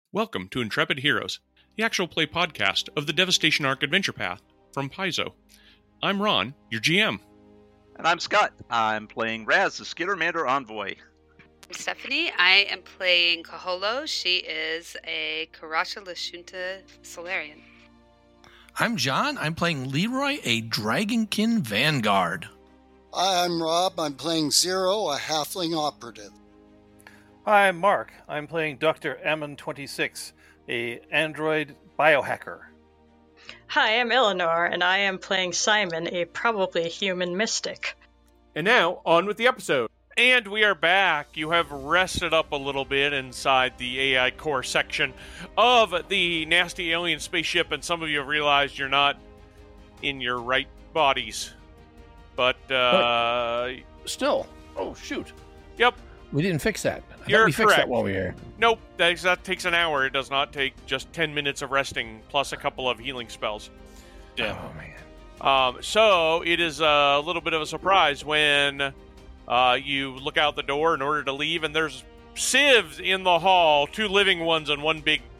Welcome to Intrepid Heroes, the actual play podcast of the Devastation Arc Adventure Path from Paizo. I'm Ron, your GM. And I'm Scott. I'm playing Raz, the Skittermander Envoy. I'm Stephanie. I am playing Kaholo. She is a Karacha Lashunta Solarian. I'm John. I'm playing Leroy, a Dragonkin Vanguard. Hi, I'm Rob. I'm playing Zero, a Halfling Operative. Hi, I'm Mark. I'm playing Dr. Ammon26, a android biohacker. Hi, I'm Eleanor, and I am playing Simon, a probably human mystic. And now, on with the episode. And we are back. You have rested up a little bit inside the AI core section of the nasty alien spaceship, and some of you have realized you're not in your right bodies. But, Still. Oh, shoot. Yep. We didn't fix that. You're we fixed correct. that while we were here. Nope, that takes an hour. It does not take just 10 minutes of resting, plus a couple of healing spells. Yeah. Oh, man. So, it is a little bit of a surprise when you look out the door in order to leave, and there's civs in the hall, two living ones and one big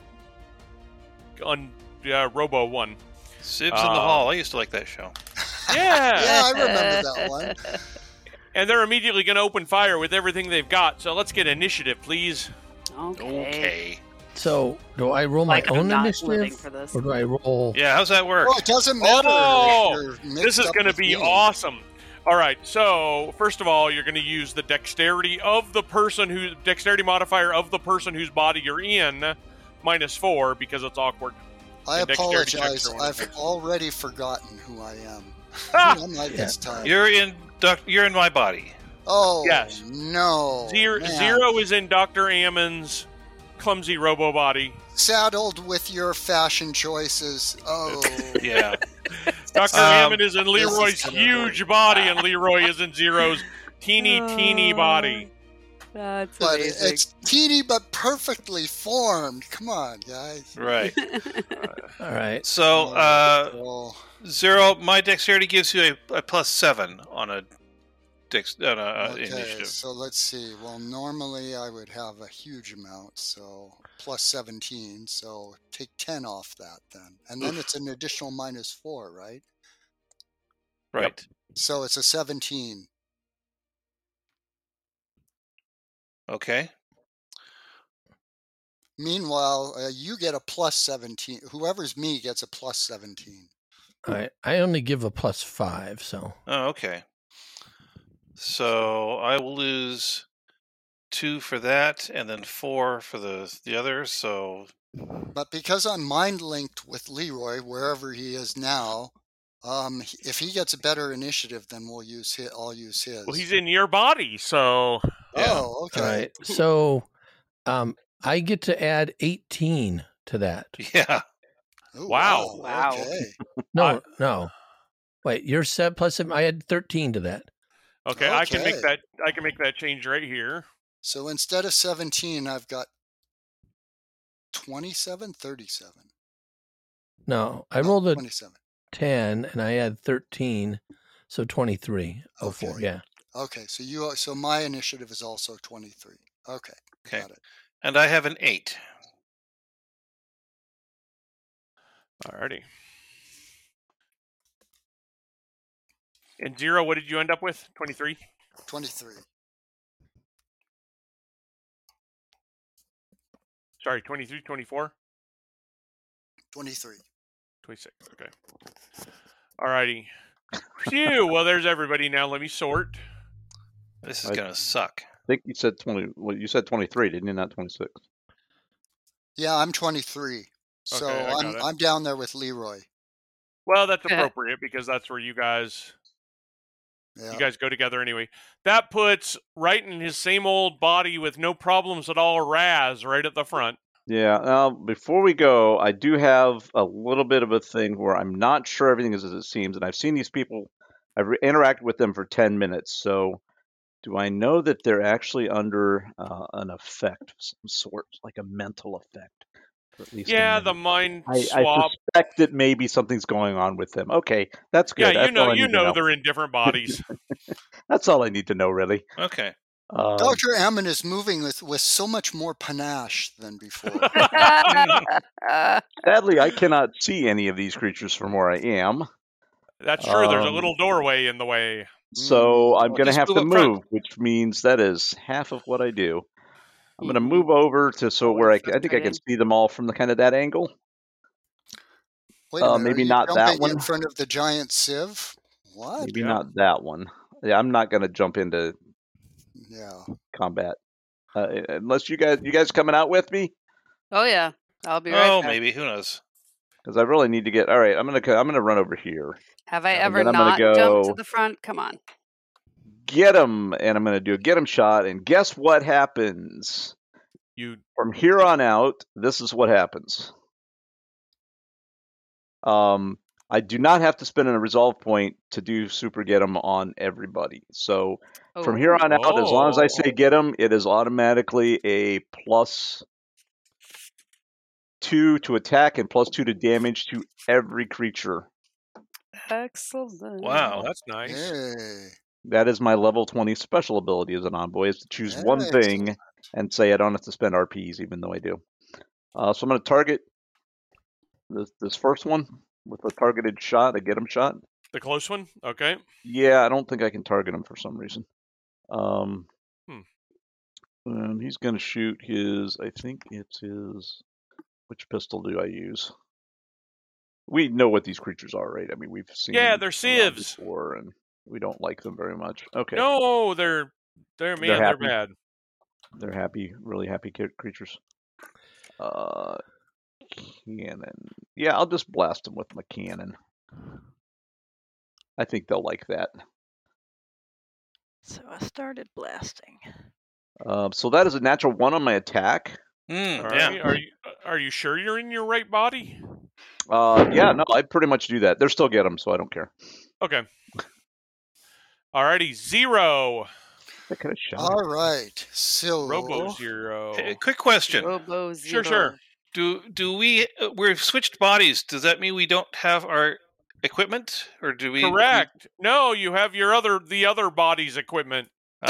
robo one. Civs in the Hall. I used to like that show. Yeah! Yeah, I remember that one. And they're immediately going to open fire with everything they've got. So let's get initiative, please. Okay. So, do I roll my I'm own not initiative? living for this. Or do I roll... Yeah, how's that work? Well, it doesn't matter. Oh, if you're mixed this is up going to with be me. awesome. All right, so first of all, you're going to use the dexterity modifier of the person whose body you're in, -4, because it's awkward. I And dexterity apologize. checks are one of I've them. already forgotten who I am. Ah! I'm like this time. You're in my body. Oh, Yes. no. Zero, man. Zero is in Dr. Ammon's clumsy robo body. Saddled with your fashion choices. Oh. Yeah. Dr. Ammon is in this is Leroy's gonna huge body, and Leroy is in Zero's teeny body. That's But amazing. it's teeny but perfectly formed. Come on, guys. Right. All right. So, Oh. Zero, my dexterity gives you a +7 on a Okay, initiative. so let's see. Well, normally I would have a huge amount, so plus 17, so take 10 off that then. And then it's an additional -4, right? Right. So it's a 17. Okay. Meanwhile, you get a plus 17. Whoever's me gets a plus 17. All right. I only give a +5, so... Oh, okay. So I will lose 2 for that, and then 4 for the other. So But because I'm mind linked with Leroy, wherever he is now, if he gets a better initiative, then I'll use his. Well, he's in your body, so... Oh, okay. All right. So, I get to add 18 to that. yeah. Ooh, Wow. Wow. Okay. No. Wait, you're set plus... I add 13 to that. Okay, I can make Okay. that change right here. So instead of 17, I've got 27, 37. No, I rolled a 27. 10, and I add 13, so 23. Oh, 4, Okay. yeah. Okay, so my initiative is also 23. Okay, Okay. got it. And I have an 8. Alrighty. And Zero, what did you end up with? 23? 23. Sorry, 23, 24? 23. 26, okay. Alrighty. Phew, well, there's everybody now. Let me sort. This is gonna suck. I think you said 20. Well, you said 23, didn't you? Not 26. Yeah, I'm 23. So Okay, I got it. I'm down there with Leroy. Well, that's Okay. appropriate because that's where you guys Yeah. go together anyway. That puts right in his same old body with no problems at all, Raz, right at the front. Yeah. Now, before we go, I do have a little bit of a thing where I'm not sure everything is as it seems, and I've seen these people. I've interacted with them for 10 minutes. So, do I know that they're actually under an effect of some sort, like a mental effect? For at least a Yeah, minute? the mind I swap. suspect that maybe something's going on with them. Okay, that's good. Yeah, That's all I need to they're in different bodies. That's all I need to know, really. Okay. Dr. Ammon is moving with so much more panache than before. Sadly, I cannot see any of these creatures from where I am. That's true. There's a little doorway in the way. So I'm Well, going to just have move to up front. move, which means that is half of what I do. I'm going to move over to where I think I can frustrating. see them all from the kind of that angle. Wait a minute, maybe are you not that jumping one. in front of the giant sieve? What? Maybe Yeah. not that one. Yeah, I'm not going to jump into Yeah. combat unless you guys coming out with me, Oh yeah, I'll be right Oh, there. maybe. Who knows? because I really need to get. All right, I'm gonna run over here. Have I And ever then I'm gonna not jumped to go- the front? Come on. Get him, and I'm going to do a get him shot. And guess what happens? From here on out, this is what happens. I do not have to spend a resolve point to do super get him on everybody. So from here on out, as long as I say get him, it is automatically a +2 to attack and +2 to damage to every creature. Excellent. Wow. That's nice. Hey. That is my level 20 special ability as an envoy, is to choose one thing and say I don't have to spend RPs, even though I do. So I'm going to target this first one with a targeted shot, a get him shot. The close one? Okay. Yeah, I don't think I can target him for some reason. And he's going to shoot his, I think it's his, which pistol do I use? We know what these creatures are, right? I mean, we've seen Yeah, them they're around sieves. before, and we don't like them very much. Okay. No, they're happy. bad. They're happy, really happy creatures. Cannon. Yeah, I'll just blast them with my cannon. I think they'll like that. So I started blasting. So that is a natural 1 on my attack. All Yeah. right. Are you sure you're in your right body? Yeah, no, I pretty much do that. They're still get them, so I don't care. Okay. Alrighty, 0. I could have shot. All right. So Robo 0. Hey, quick question. Robo Zero. Sure. Do we? We've switched bodies. Does that mean we don't have our equipment, or do we? Correct. No, you have the other body's equipment.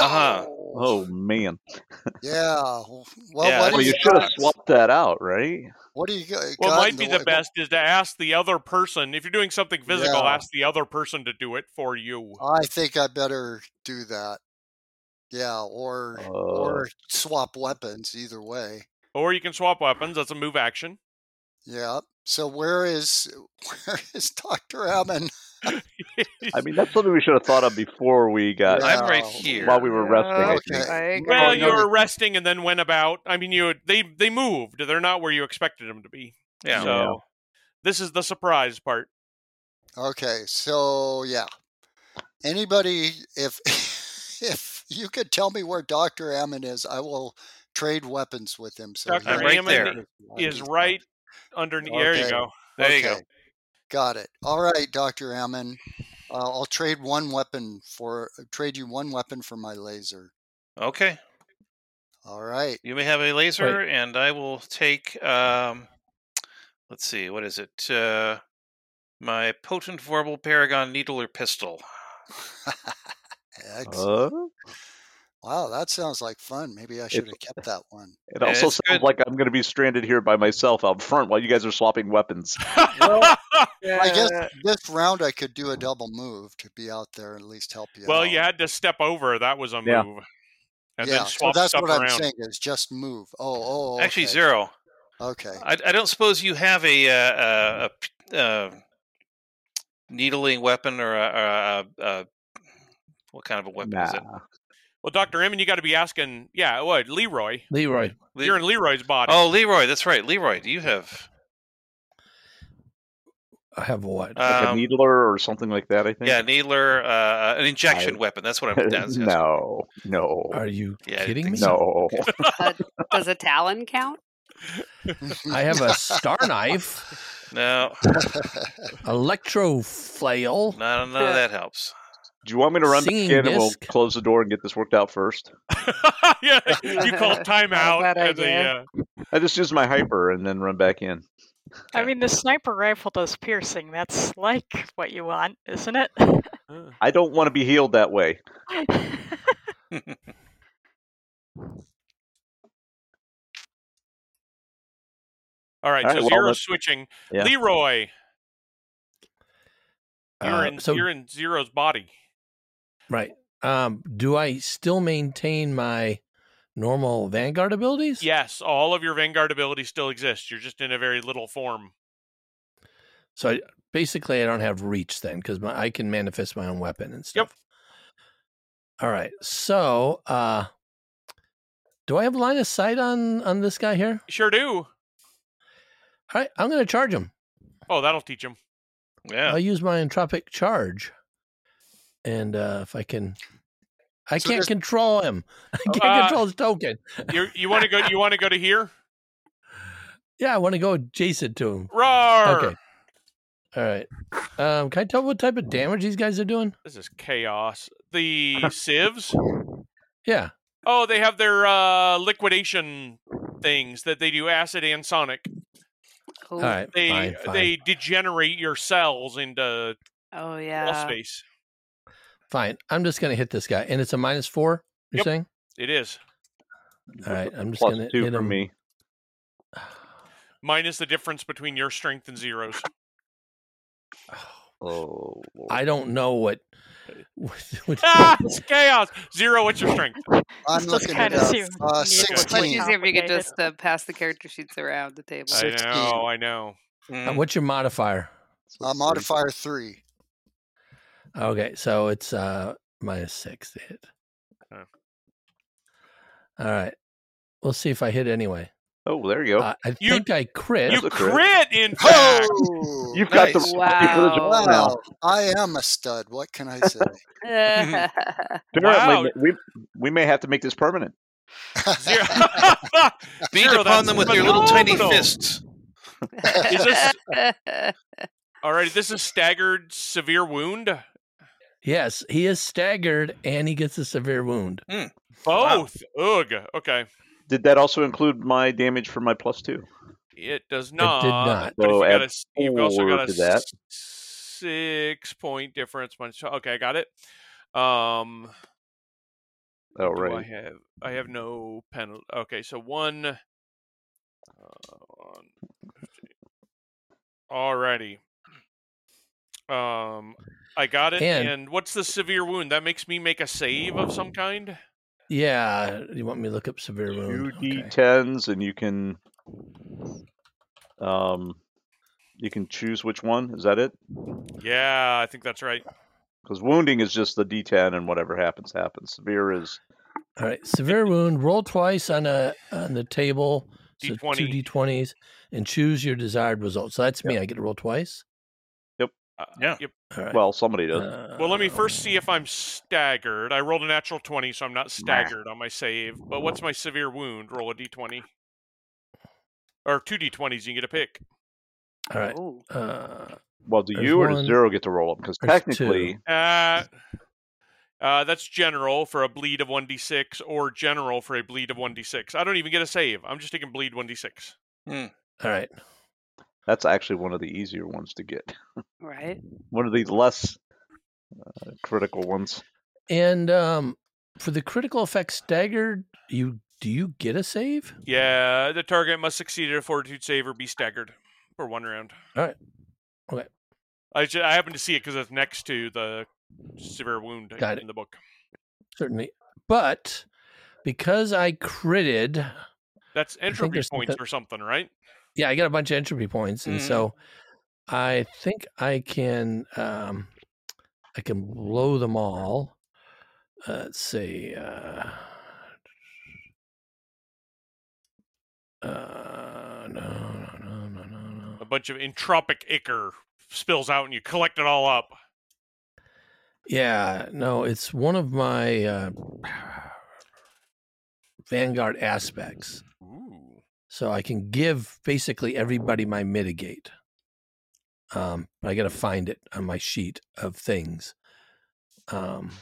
Oh man. Yeah. Well, Yeah, what do Well, you you should have got? swapped that out, right? What do you got? What got might in be way- the best is to ask the other person. If you're doing something physical, Yeah. ask the other person to do it for you. I think I better do that. Yeah, or swap weapons. Either way. Or you can swap weapons. That's a move action. Yeah. So where is Dr. Ammon? I mean, that's something we should have thought of before we got. I'm right here. While we were resting, I Okay. think. Well, Oh, you no, were resting and then went about. I mean, they moved. They're not where you expected them to be. Yeah. So this is the surprise part. Okay, so yeah. Anybody, if if you could tell me where Dr. Ammon is, I will trade weapons with him. So Dr. I'm right Ammon there. is right underneath. There you Okay. go. There you go. Got it. All right, Dr. Ammon. I'll trade you one weapon for my laser. Okay. All right. You may have a laser, and I will take. Let's see. What is it? My potent Vorpal Paragon Needler pistol. Excellent. Wow, that sounds like fun. Maybe I should have kept that one. It also it's sounds good. like I'm going to be stranded here by myself out front while you guys are swapping weapons. I guess this round I could do a double move to be out there and at least help you out. Well, you had to step over. That was a Yeah. move. And yeah, then so swap that's stuff what I'm around. saying is just move. Oh, Actually, okay. 0. Okay. I don't suppose you have a needling weapon or a what kind of a weapon is it? Well, Dr. Ammon, you got to be asking, what, Leroy? Leroy. You're in Leroy's body. Oh, Leroy. That's right. Leroy, do you have? I have what? Like a needler or something like that, I think. Yeah, needler, an injection weapon. That's what I'm. That's No. Are you Yeah, I kidding think me? No. Does a talon count? I have a star knife, No, electro flail. none of that helps. Do you want me to run back Singing in and we'll disc. close the door and get this worked out first? Yeah, you call timeout. Bad And idea. I just use my hyper and then run back in. I mean, the sniper rifle does piercing. That's like what you want, isn't it? I don't want to be healed that way. All right, All so right, well, Zero's let's- switching. yeah. Leroy, So you're in Zero's body. right. Do I still maintain my normal Vanguard abilities? Yes, all of your Vanguard abilities still exist. You're just in a very little form. So basically, I don't have reach then because I can manifest my own weapon and stuff. Yep. All right. So, do I have line of sight on this guy here? Sure do. All right. I'm going to charge him. Oh, that'll teach him. Yeah. I'll use my entropic charge, and if I can, I So can't there's- control him. I can't control his token. You want to go? You want to go to here? Yeah, I want to go adjacent to him. Roar! Okay. All right. Can I tell what type of damage these guys are doing? This is chaos. The civs. Yeah. Oh, they have their liquidation things that they do acid and sonic. Oh, All right. They fine. they degenerate your cells into oh wall yeah. space. Fine. I'm just going to hit this guy, and it's a -4. You're Yep. saying? It is All right. I'm just Plus going to 2 hit from him. me. minus the difference between your strength and Zero's. Oh, Lord. I don't know what It's chaos. Zero, what's your strength? I'm This does looking kinda it up. seem Much 16. easier if you could complicated. just pass the character sheets around the table. I 16. know. I know. Mm. what's your modifier? Modifier 3. Okay, so it's -6 to hit. Okay. All right. We'll see if I hit anyway. Oh, there you go. I You- think I crit. You That's a crit. crit, in fact. Oh! You've got the Nice. recipe for this Wow. roll now. Wow. I am a stud. What can I say? Apparently, Wow. we may have to make this permanent. Zero. Beat Zero, upon that's them with your little tiny phenomenal. fists. Is this all right? This is staggered severe wound. Yes, he is staggered and he gets a severe wound. Both. Ugh. Okay. Did that also include my damage for my +2? It does It not. did not. But if So you got add you've also 4 got a to that. 6-point difference. Okay, I got it. Oh, What do right. I have no penalty. Okay, so one. Alrighty. I got it. And- And what's the severe wound? That makes me make a save of some kind. Yeah, you want me to look up severe wound? 2 Okay. D10s, and you can choose which one. Is that it? Yeah, I think that's right. Because wounding is just the D10, and whatever happens, happens. Severe is All right, severe wound. Roll twice on the table. So D20. 2 D20s and choose your desired result. So that's me. I get to roll twice. Yeah. Yep. All right. well, somebody does. Well, let me first see if I'm staggered. I rolled a natural 20, so I'm not staggered on my save. But what's my severe wound? Roll a d20. Or 2 d20s, you can get a pick. All right. Oh. Well, do there's you or does one- Zero get to roll them? Because there's technically, That's general for a bleed of 1d6 or general for a bleed of 1d6. I don't even get a save. I'm just taking bleed 1d6. All right. that's actually one of the easier ones to get. Right. One of the less critical ones. And for the critical effect staggered, do you get a save? Yeah, the target must succeed at a fortitude save or be staggered for 1 round. All right. Okay. I happen to see it because it's next to the severe wound Got in it. the book. Certainly. But because I critted, That's entropy there's points something- or something, right? yeah, I got a bunch of entropy points, and so I think I can blow them all. Let's see. No. A bunch of entropic ichor spills out and you collect it all up. Yeah, no, it's one of my Vanguard aspects. Ooh. So I can give basically everybody my mitigate. But I got to find it on my sheet of things. Come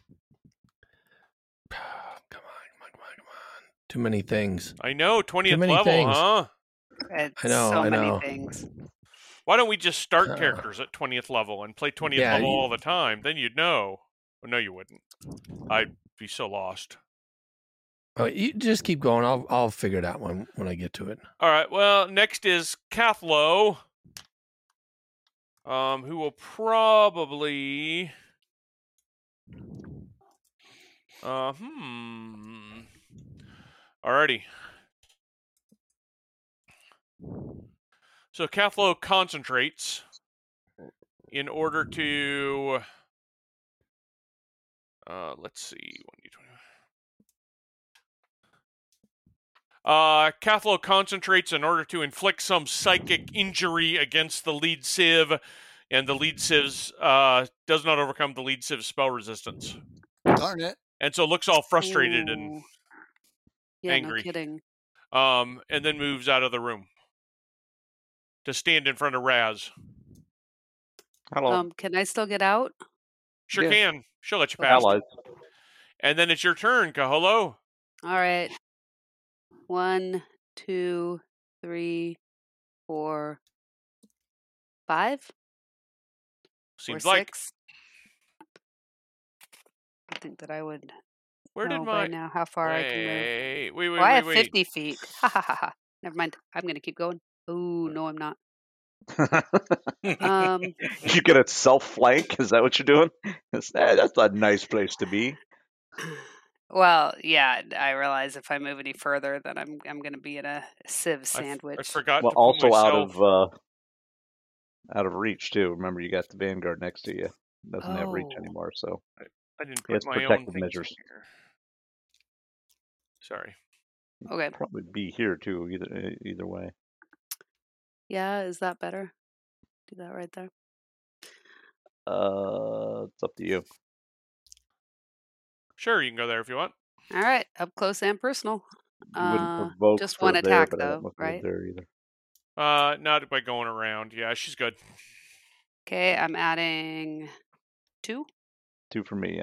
on. Too many things. I know, 20th many level, things. huh? It's I know, so I many know. things. Why don't we just start Uh, characters at 20th level and play 20th Yeah, level you- all the time? Then you'd know. Well, no, you wouldn't. I'd be so lost. Oh, you just keep going. I'll figure it out when I get to it. All right. Well, next is Cathlo, who will probably. Alrighty. So Cathlo concentrates in order to. Let's see. Cathlo concentrates in order to inflict some psychic injury against the lead civ, and the lead civ's does not overcome the lead civ's spell resistance. Darn it. And so looks all frustrated and angry. No kidding. And then moves out of the room to stand in front of Raz. Hello. Can I still get out? Sure Yeah. can. She'll let you pass. Allies. And then it's your turn, Kaholo. All right. 1, 2, 3, 4, 5. Seems or like. 6. I think that I would Where know did by my now how far I can move. Wait, I have 50 feet. Ha ha ha ha. Never mind. I'm going to keep going. Oh, no, I'm not. You get a self flank? Is that what you're doing? That's a nice place to be. Well, yeah, I realize if I move any further, then I'm going to be in a civ sandwich. I forgot Well, to put also myself... out of reach too. Remember, you got the Vanguard next to you. Doesn't have reach anymore, so I didn't put it's my protective own things measures. in here. Sorry. Okay. Probably be here too. Either way. Yeah, is that better? Do that right there. It's up to you. Sure, you can go there if you want. All right, up close and personal. You wouldn't provoke just for one there, attack but I don't though, know if it right? was there either. Not by going around. Yeah, she's good. Okay, I'm adding 2. 2 for me, yeah.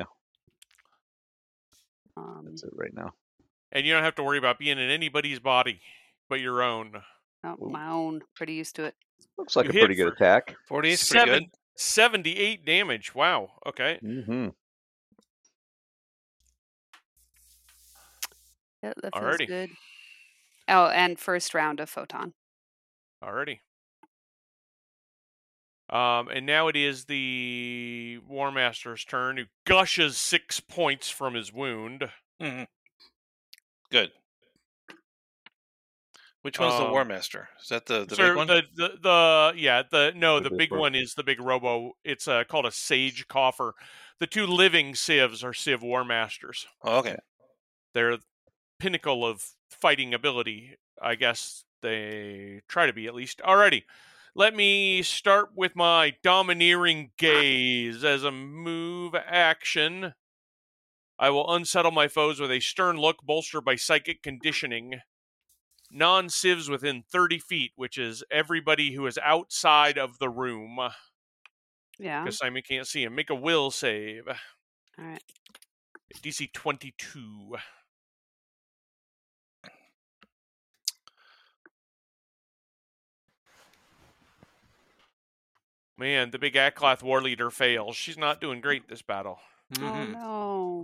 That's it right now. And you don't have to worry about being in anybody's body but your own. Oh, my own. Pretty used to it. Looks like You a hit pretty good for attack. 40 is pretty good. 78 damage. Wow. Okay. Mm-hmm. Yeah, that feels Alrighty. good. Oh, and first round of photon. Alrighty. And now it is the War Master's turn, who gushes 6 points from his wound. Mm-hmm. Good. Which one's the War Master? Is that the big one? The big one is the big robo. It's called a Sage Coffer. The 2 living civs are Civ War Masters. Oh, okay. They're pinnacle of fighting ability. I guess they try to be, at least. Alrighty. Let me start with my Domineering Gaze. As a move action, I will unsettle my foes with a stern look bolstered by psychic conditioning. Non-civs within 30 feet, which is everybody who is outside of the room. Yeah. Because Simon can't see him. Make a will save. All right. DC 22. Man, the big Aklath war leader fails. She's not doing great this battle. Oh, no.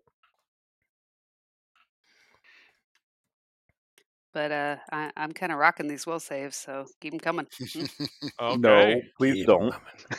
But I'm kind of rocking these will saves, so keep them coming. Okay. No, please don't.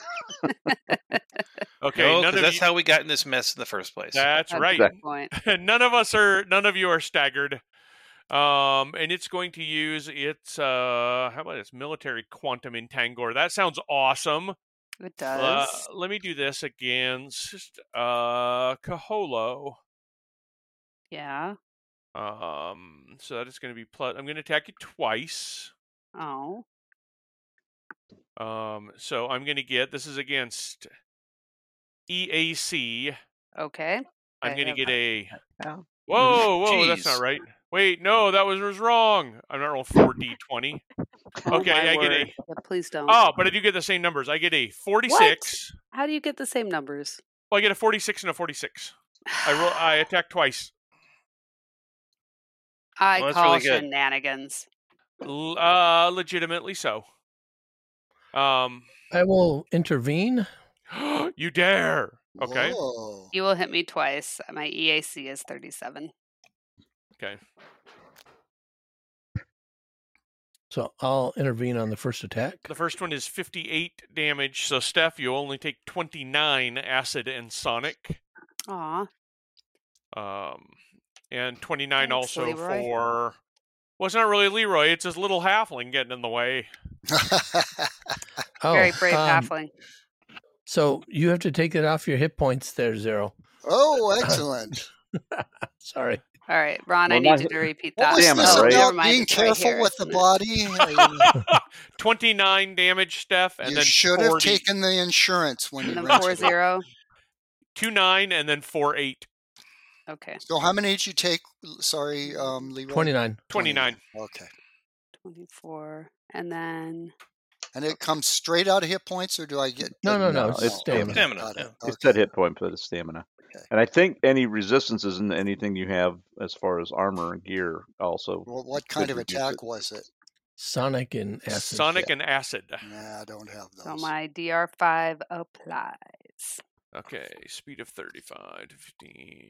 Okay, no, because that's how we got in this mess in the first place. That's right. None of you are staggered. And it's going to use its how about its military quantum entangler. That sounds awesome. It does. Let me do this against Kaholo. Yeah. So that is going to be plus. I'm going to attack you twice. Oh. So I'm going to get, this is against EAC. Okay. I'm going to get a. Oh. Whoa, that's not right. Wait, no, that was wrong. I'm not rolling 4d20. Okay, I get a. Yeah, please don't. Oh, but I do get the same numbers. I get a 46. What? How do you get the same numbers? Well, I get a 46 and a 46. I attack twice. I call shenanigans. Legitimately so. I will intervene. You dare. Okay. Whoa. You will hit me twice. My EAC is 37. Okay. So I'll intervene on the first attack. The first one is 58 damage. So, Steph, you only take 29 acid and sonic. Aw. And 29 Thanks, also Leroy. for... Well, it's not really Leroy. It's his little halfling getting in the way. Very brave um, halfling. So you have to take it off your hit points there, Zero. Oh, excellent. Sorry. All right, Ron, Well, I need not you to repeat What that. was Stamina, this right? Never about mind, being it's right careful here. with the body? 29 damage, Steph, and You then should 40. have taken the insurance when And you then rented it. 4-0. 2-9 and then 4-8. Okay. So how many did you take? Sorry, Leroy. 29. 29. Okay. 24. And then... And it comes straight out of hit points, or do I get? No, No, it's it's stamina. Stamina. Got it. Yeah. It's that hit point for the stamina. Okay. And I think any resistance isn't anything you have as far as armor and gear also. Well, what kind of reduce attack it. was it? Sonic and acid. Sonic and acid. Nah, I don't have those. So my DR5 applies. Okay, speed of 35, 15,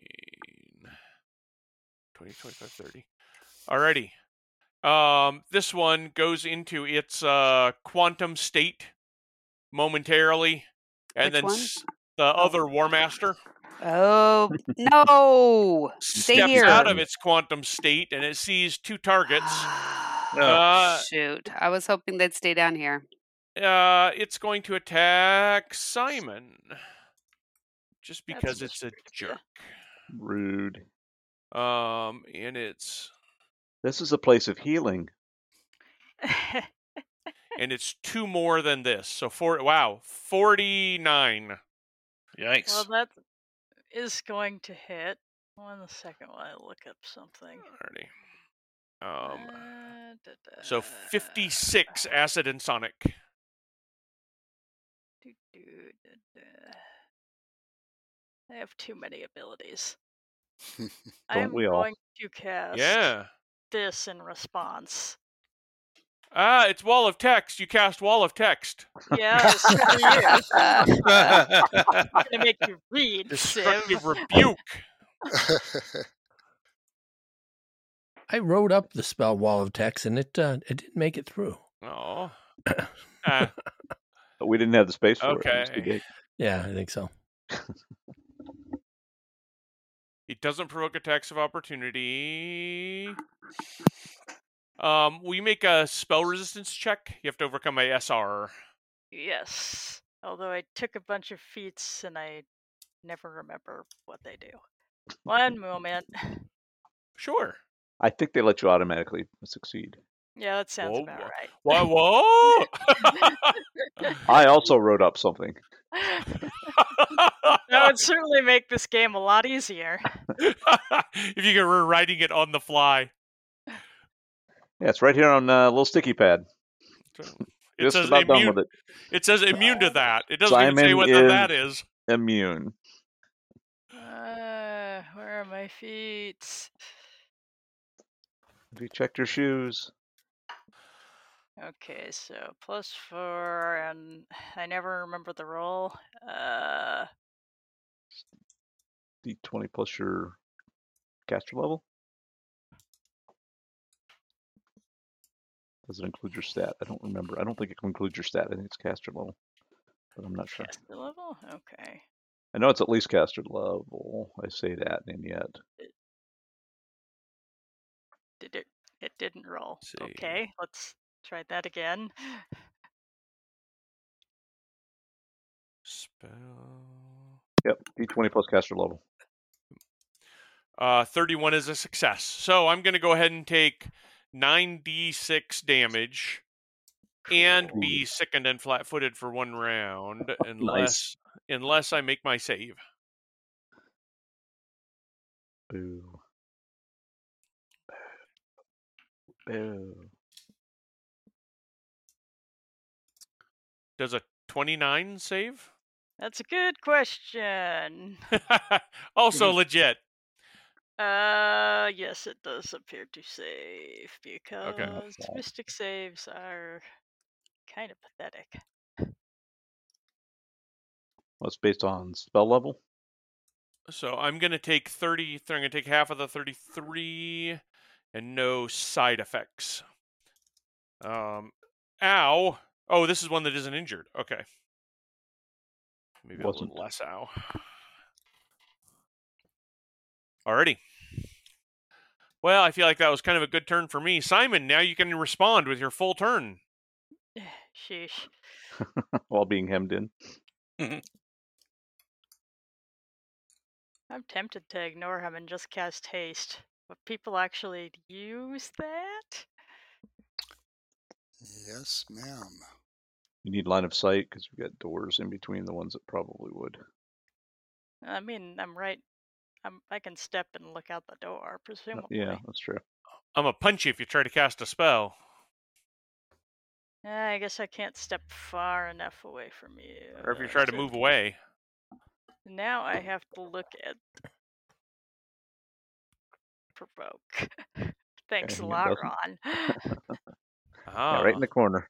20, 25, 30. Alrighty. This one goes into its quantum state momentarily, and Which then one? The other War Master Oh, no! Stay steps here. out of its quantum state, and it sees two targets. Shoot. I was hoping they'd stay down here. It's going to attack Simon. Just because it's a jerk. Rude. And it's... This is a place of healing. And it's 2 more than this. So, 49. Yikes. Well, that is going to hit. 1 second while I look up something. Alrighty. So 56 acid and sonic. I have too many abilities. Don't I'm we all? going to cast this in response. It's Wall of Text. You cast Wall of Text. Yeah, screw you. I'm gonna make you read, Destructive Civ. Rebuke. I wrote up the spell Wall of Text, and it didn't make it through. Oh. But we didn't have the space for it. It was too Okay. big. Yeah, I think so. It doesn't provoke attacks of opportunity. We make a spell resistance check. You have to overcome a SR. Yes. Although I took a bunch of feats and I never remember what they do. One moment. Sure. I think they let you automatically succeed. Yeah, that sounds Whoa, about whoa. right. Whoa! I also wrote up something. That would certainly make this game a lot easier. If you were writing it on the fly. Yeah, it's right here on a little sticky pad. It Just says about done immune. with it. It says immune to that. It doesn't even say Simon what is that is. Immune. Where are my feats? Have you checked your shoes? Okay, so +4, and I never remember the roll. D20 plus your caster level? Does it include your stat? I don't remember. I don't think it includes your stat. I think it's caster level. But I'm not sure. Caster level? Okay. I know it's at least caster level. I say that, and yet. It didn't roll. See. Okay, let's try that again. Spell. Yep, D20 plus caster level. 31 is a success. So I'm going to go ahead and take 9d6 damage and be sickened and flat-footed for 1 round, unless I make my save. Boo. Boo. Does a 29 save? That's a good question. Also legit. Yes, it does appear to save because Okay. mystic saves are kind of pathetic. Well, it's based on spell level? So I'm going to take 30. I'm going to take half of the 33 and no side effects. Ow. Oh, this is one that isn't injured. Okay. Maybe a little less ow. Alrighty. Well, I feel like that was kind of a good turn for me. Simon, now you can respond with your full turn. Sheesh. While being hemmed in. I'm tempted to ignore him and just cast haste. But people actually use that? Yes, ma'am. You need line of sight because we've got doors in between the ones that probably would. I mean, I'm right. I can step and look out the door, presumably. Yeah, that's true. I'm going to punch you if you try to cast a spell. I guess I can't step far enough away from you. Or if you try to move away. Now I have to look at provoke. Thanks a lot, Ron. Yeah, right in the corner.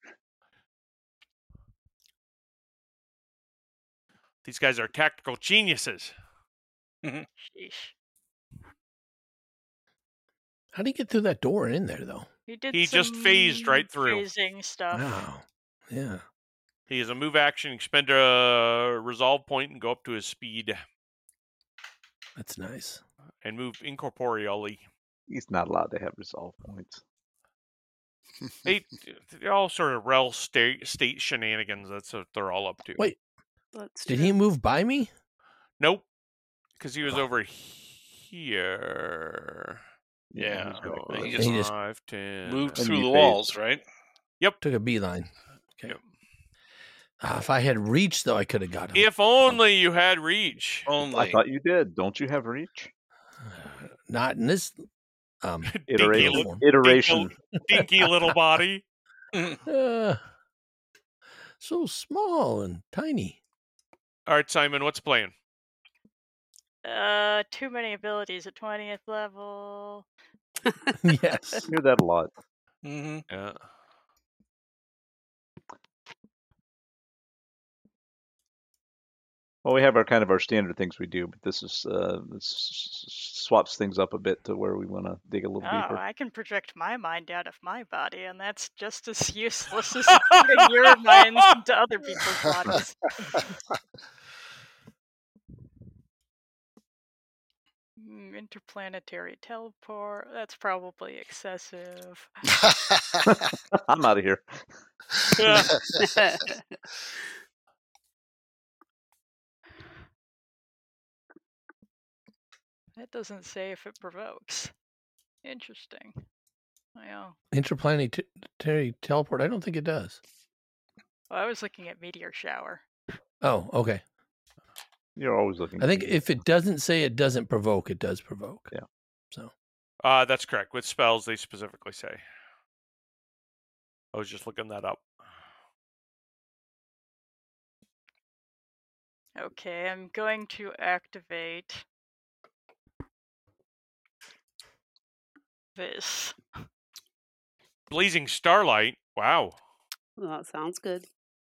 These guys are tactical geniuses. Sheesh. How do you get through that door and in there, though? He just phased right through. Phasing stuff. Wow. Yeah. He is a move action, expend a resolve point, and go up to his speed. That's nice. And move incorporeally. He's not allowed to have resolve points. They're all sort of rel state shenanigans. That's what they're all up to. Wait. Did he move by me? Nope. Because he was over here. Yeah. He just 5, 10. moved through the walls, right? Yep. Took a beeline. Okay. Yep. If I had reach, though, I could have got him. If only you had reach. Only. I thought you did. Don't you have reach? Not in this iteration. Dinky little body. So small and tiny. All right, Simon, what's playing? Too many abilities at 20th level. Yes. I hear that a lot. Mm-hmm. Yeah. Well, we have our standard things we do, but this swaps things up a bit to where we want to dig a little deeper. I can project my mind out of my body, and that's just as useless as putting your minds into other people's bodies. Interplanetary teleport. That's probably excessive. I'm out of here. That doesn't say if it provokes. Interesting. Yeah. Interplanetary teleport? I don't think it does. Well, I was looking at meteor shower. Oh, okay. You're always looking. I think if it doesn't say it doesn't provoke, it does provoke. Yeah. So. That's correct. With spells, they specifically say. I was just looking that up. Okay, I'm going to activate this. Blazing Starlight. Wow. Well, that sounds good.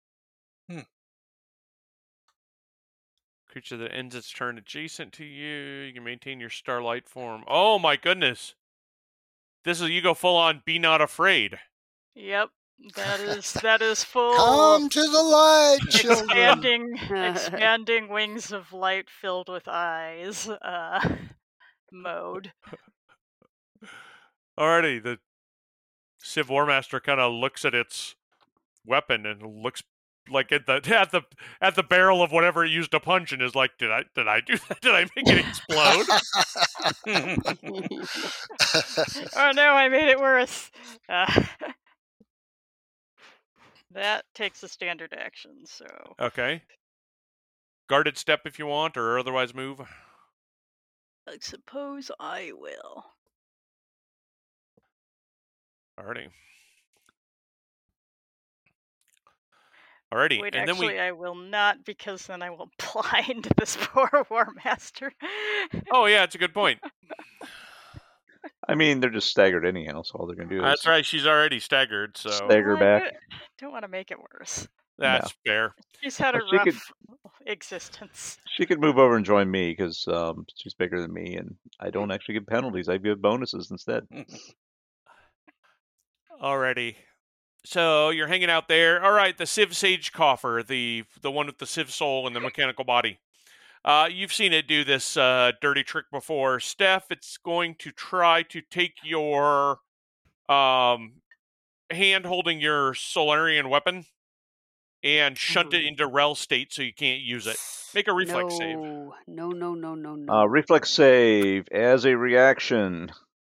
Creature that ends its turn adjacent to you. You can maintain your starlight form. Oh my goodness. You go full on be not afraid. Yep. That is full. Come to the light, children. Expanding wings of light filled with eyes. Mode. Alrighty, the Civ Warmaster kind of looks at its weapon and looks like at the barrel of whatever it used to punch and is like, did I do that? Did I make it explode? Oh no, I made it worse. That takes a standard action, so. Okay. Guarded step if you want, or otherwise move. I suppose I will. Alrighty. Wait, and actually, I will not, because then I will blind this poor War Master. Oh yeah, it's a good point. I mean, they're just staggered anyhow, so all they're going to do is That's right. She's already staggered, so stagger back. Don't want to make it worse. that's fair. She's had a Well, she rough could- existence. She could move over and join me because she's bigger than me, and I don't actually give penalties. I give bonuses instead. Alrighty. So you're hanging out there. All right, the Civ Sage Coffer, the one with the Civ Soul and the mechanical body. You've seen it do this dirty trick before. Steph, it's going to try to take your hand holding your Solarian weapon and shunt it into Rel state so you can't use it. Make a reflex save. No. Reflex save as a reaction.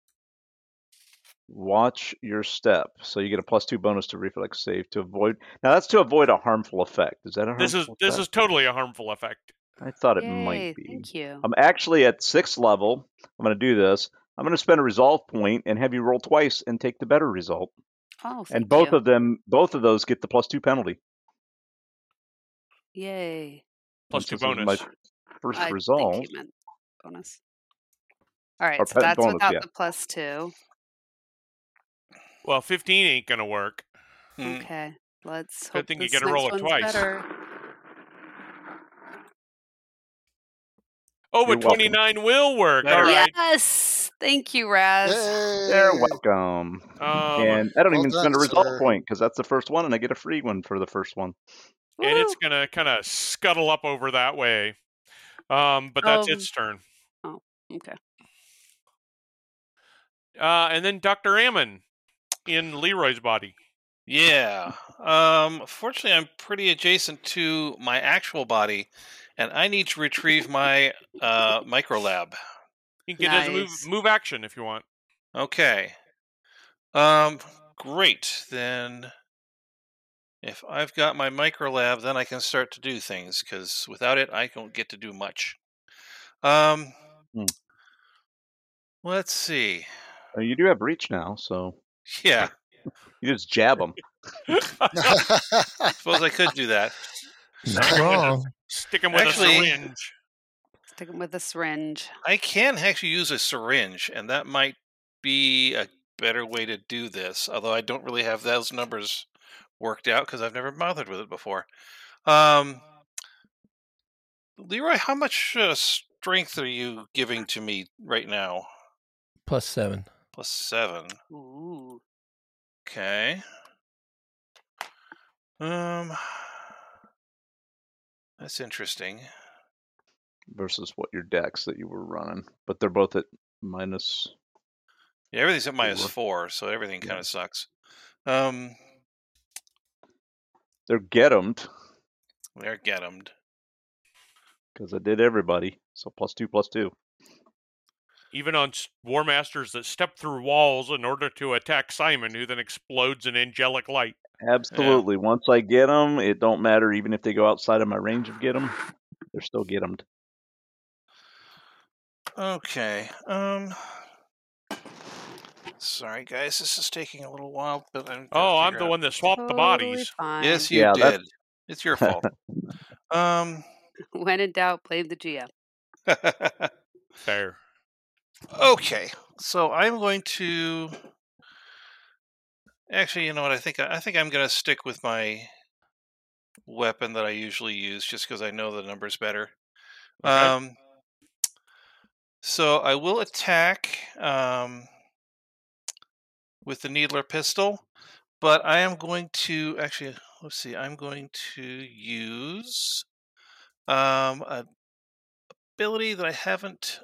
Watch your step. So you get a +2 bonus to reflex save to avoid. Now that's to avoid a harmful effect. Is that a harmful effect? This is totally a harmful effect. I thought it Yay, might be. thank you. I'm actually at 6th level. I'm going to do this. I'm going to spend a resolve point and have you roll twice and take the better result. Oh, thank And both you. of those get the +2 penalty. Yay. +2 This is bonus. my first I resolve. think you meant bonus. All right, Or so that's bonus, without yeah. the +2. Well, 15 ain't going to work. Okay, let's Good hope thing you this get to roll next it one's twice. better. Oh, You're but 29 will work. All right. Yes! Thank you, Raz. You're welcome. And I don't Well even spend a done, resolve sir. point because that's the first one, and I get a free one for the first one. And it's going to kind of scuttle up over that way. But that's its turn. Oh, okay. And then Dr. Ammon in Leroy's body. Yeah. Fortunately, I'm pretty adjacent to my actual body, and I need to retrieve my micro lab. You can get it as a move action if you want. Okay. Great. Then, if I've got my micro lab, then I can start to do things, because without it, I don't get to do much. Let's see. You do have reach now, so Yeah. you just jab them. Suppose I could do that. Not wrong. Stick him with a syringe. Stick him with a syringe. I can actually use a syringe, and that might be a better way to do this, although I don't really have those numbers worked out because I've never bothered with it before. Leroy, how much strength are you giving to me right now? +7. +7. Ooh. Okay. That's interesting. Versus what your decks that you were running, but they're both at minus. Yeah, everything's at -4, so everything kind of sucks. They're get-em'd. They're get-em'd. Because I did everybody, so +2/+2. Even on War Masters that step through walls in order to attack Simon, who then explodes in angelic light. Absolutely. Yeah. Once I get them, it don't matter even if they go outside of my range of get them. They're still get them. Okay. Sorry, guys. This is taking a little while, but I'm the one that swapped the bodies. Fine. Yes, you did. It's your fault. When in doubt, blame the GM. Fair. Okay, so I'm going to. Actually, you know what? I think I'm going to stick with my weapon that I usually use, just because I know the numbers better. Okay. So I will attack with the Needler pistol, but I am going to actually. Let's see. I'm going to use a ability that I haven't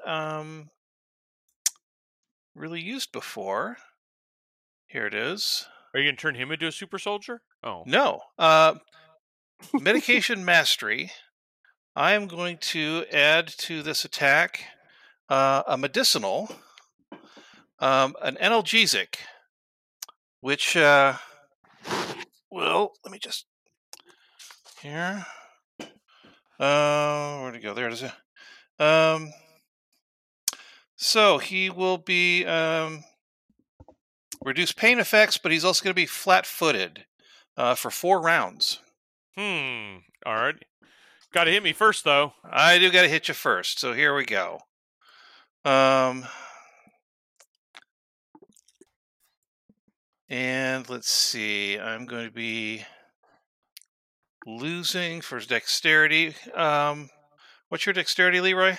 really used before. Here it is. Are you going to turn him into a super soldier? Oh. No. Medication Mastery. I am going to add to this attack a medicinal, an analgesic, which let me just here. Where'd it go? There it is. So he will be reduce pain effects, but he's also going to be flat-footed for 4 rounds. All right. Got to hit me first, though. I do got to hit you first. So here we go. And let's see. I'm going to be losing for dexterity. What's your dexterity, Leroy?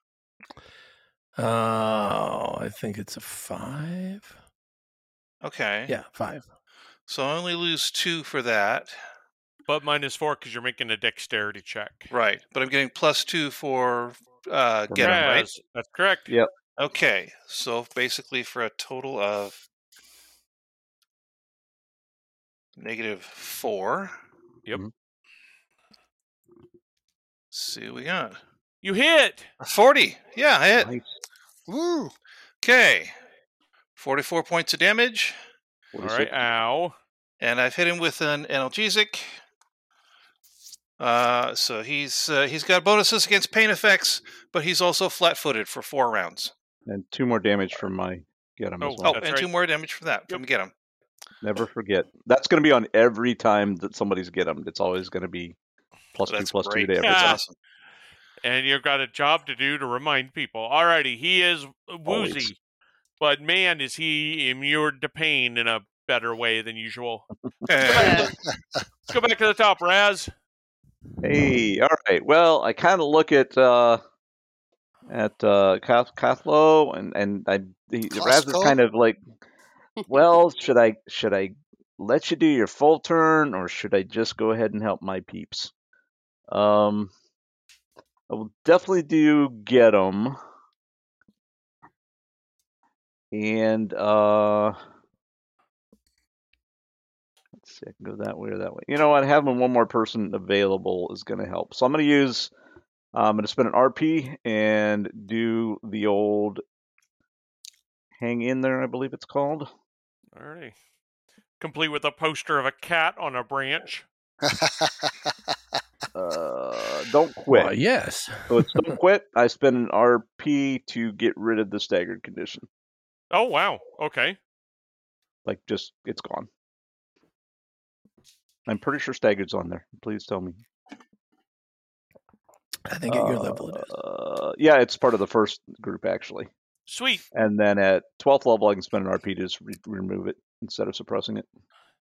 I think it's a 5. Okay. Yeah, 5. So I only lose 2 for that. But -4 because you're making a dexterity check. Right. But I'm getting +2 for get him, right? Raz, that's correct. Yep. Okay. So basically for a total of -4. Yep. See what we got. You hit! 40. Yeah, I hit. Nice. Woo! Okay. 44 points of damage. All right, ow. And I've hit him with an analgesic. So he's got bonuses against pain effects, but he's also flat-footed for 4 rounds. And 2 more damage from my get him as Oh, well. and right. 2 more damage from that from get him. Never forget. That's going to be on every time that somebody's get him. It's always going to be +2, That's +2 great. to everything. That's Yeah. awesome. And you've got a job to do to remind people. Alrighty, he is woozy. Always. But man, is he inured to pain in a better way than usual. Yeah. Let's go back to the top, Raz. Hey, all right. Well, I kind of look at Cathlo, and Raz is Costco? kind of like, well, should I let you do your full turn, or should I just go ahead and help my peeps? I will definitely do get them, and let's see, I can go that way or that way. You know what? Having one more person available is going to help. So I'm going to use. I'm going to spend an RP and do the old hang in there, I believe it's called. Alrighty. Complete with a poster of a cat on a branch. Don't quit. Well, yes. So it's don't quit. I spend an RP to get rid of the staggered condition. Oh, wow. Okay. Like, just, it's gone. I'm pretty sure staggered's on there. Please tell me. I think at your level it is. Yeah, it's part of the first group, actually. Sweet. And then at 12th level, I can spend an RP to just remove it instead of suppressing it.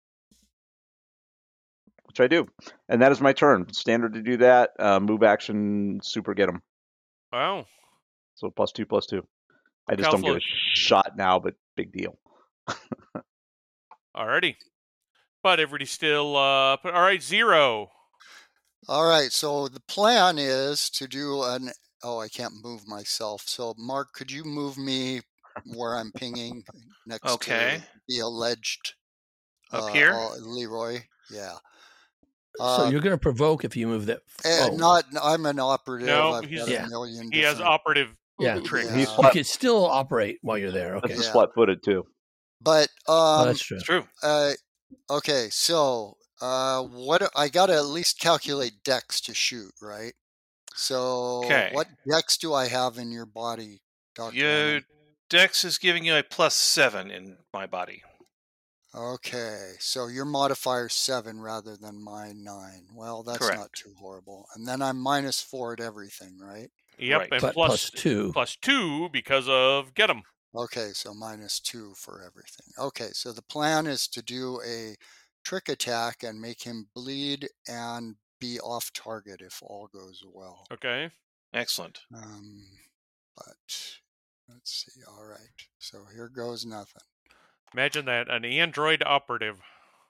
Which I do. And that is my turn. Standard to do that. Move action, super get them. Wow. So +2/+2. I just don't get a shot now, but big deal. Alrighty. But everybody's still, all right, 0. All right, so the plan is to do I can't move myself. So, Mark, could you move me where I'm pinging next Okay. to the alleged Up here? Leroy? Yeah. So you're going to provoke if you move that. I'm an operative. No, I've got a million he has different- operative Yeah. tricks. He's You can still operate while you're there. Okay. This is flat-footed, too. But that's true. It's true. okay, so what I got to at least calculate dex to shoot, right? So Okay. what dex do I have in your body, Dr. Your Hammond? dex is giving you a +7 in my body. Okay, so your modifier's 7 rather than my 9. Well, that's Correct. not too horrible. And then I'm -4 at everything, right? Yep, Right. and But plus +2. +2 because of get him. Okay, so -2 for everything. Okay, so the plan is to do a trick attack and make him bleed and be off target if all goes well. Okay. Excellent. But let's see. All right, so here goes nothing. Imagine that, an android operative.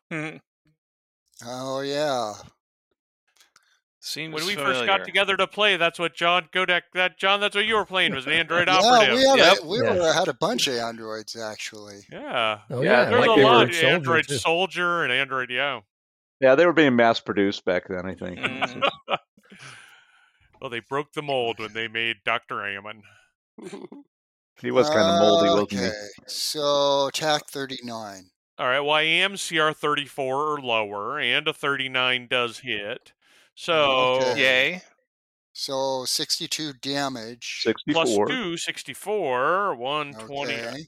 Oh yeah. Seems When we familiar. first got together to play, that's what John Godek. That's what you were playing, was an android Yeah, operative. we had a bunch of androids actually. Yeah. Oh, yeah. There's like a they were lot. soldier, Android too. soldier and android. Yeah. Yeah, they were being mass-produced back then, I think. Well, they broke the mold when they made Dr. Ammon. He was kind of moldy, wasn't he? Okay, so attack 39. All right. Well, I am CR 34 or lower, and a 39 does hit. So Okay. Yay. So 62 damage. 64. +2, 64, 120. Okay.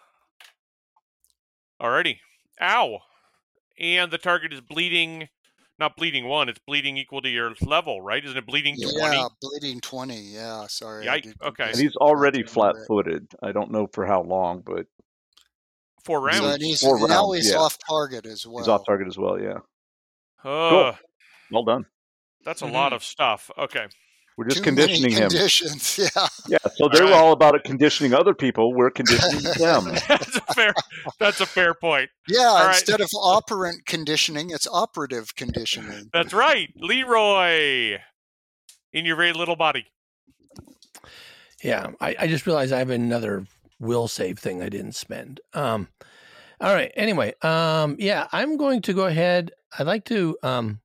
Alrighty. Ow. And the target is bleeding, not bleeding 1, it's bleeding equal to your level, right? Isn't it bleeding 20? Yeah, bleeding 20. Yeah, sorry. I Yikes. didn't Okay. And he's already calculate it. flat-footed. I don't know for how long, but 4 rounds. So he's, 4 now rounds, he's yeah. off target as well. He's off target as well, yeah. Cool. Well done. That's a lot of stuff. Okay. We're just Too many conditioning him. conditions, yeah. Yeah, so they were all about it conditioning other people. We're conditioning them. That's a fair point. Yeah, All right. instead of operant conditioning, it's operative conditioning. That's right. Leroy, in your very little body. Yeah, I just realized I have another will save thing I didn't spend. All right. Anyway, yeah, I'm going to go ahead. I'd like to. I'm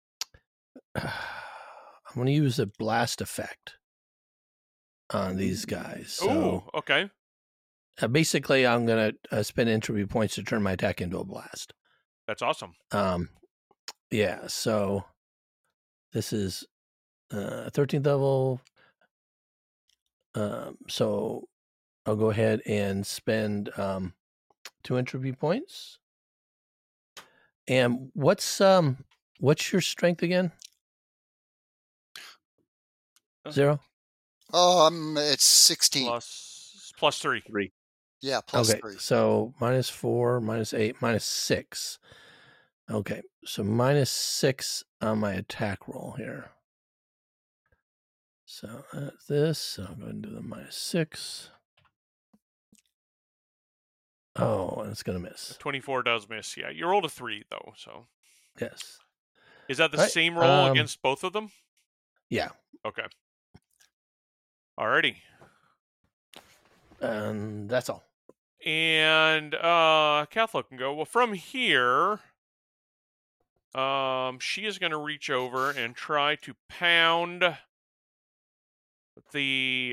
going to use a blast effect on these guys. So, Ooh, okay. Basically, I'm going to spend entropy points to turn my attack into a blast. That's awesome. Yeah. So this is 13th level. So I'll go ahead and spend 2 entropy points. And what's your strength again? 0? It's 16. Plus 3. 3. Yeah, plus okay, 3. So -4, -8, -6. Okay, so -6 on my attack roll here. So that's this. So I'm going to do the -6. Oh, and it's going to miss. 24 does miss. Yeah, you rolled a 3 though. So yes. Is that the Right, same roll against both of them? Yeah. Okay. Alrighty. And that's all. And Catholic can go. Well, from here, she is going to reach over and try to pound the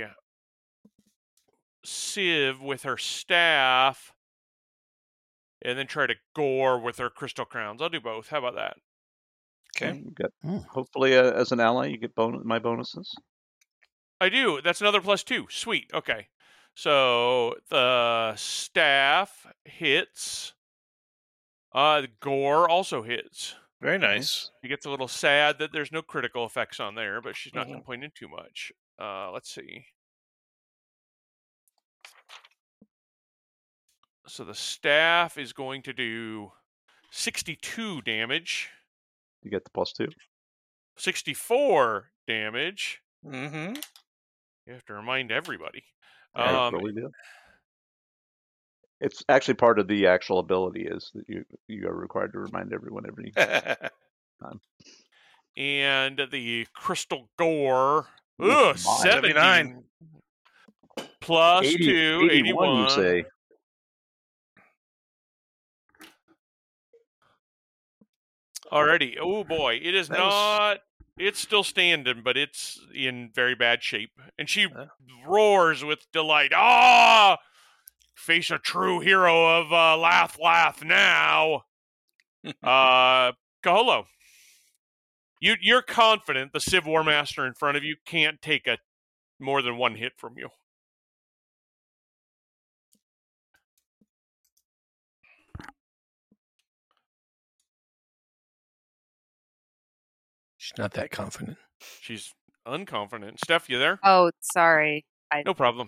sieve with her staff, and then try to gore with her crystal crowns. I'll do both. How about that? Okay. You got, hopefully, as an ally, you get my bonuses. I do. That's another +2. Sweet. Okay. So the staff hits. The gore also hits. Very nice. She gets a little sad that there's no critical effects on there, but she's not complaining too much. Let's see. So the staff is going to do 62 damage. You get the +2. 64 damage. Mm-hmm. You have to remind everybody. Really do. It's actually part of the actual ability is that you are required to remind everyone every time. And the crystal gore, 79 plus 80, 2, 81. You say. Alrighty. Oh boy, it is That not. It's still standing, but it's in very bad shape. And she roars with delight. Ah! Face a true hero of Lath now. Kaholo. You're confident the Civ War Master in front of you can't take more than one hit from you. She's not that confident. She's unconfident. Steph, you there? Oh, sorry. No problem.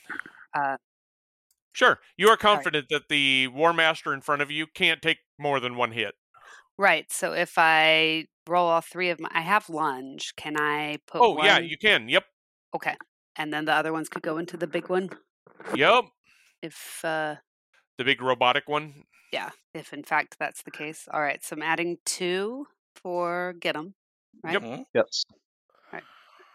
Sure. You are confident that the War Master in front of you can't take more than one hit. Right. So if I roll all 3 of my... I have lunge. Can I put one... yeah, you can. Yep. Okay. And then the other ones could go into the big one? Yep. If... The big robotic one? Yeah. If, in fact, that's the case. All right. So I'm adding 2 for get 'em. Right? Yep. Yes. All right.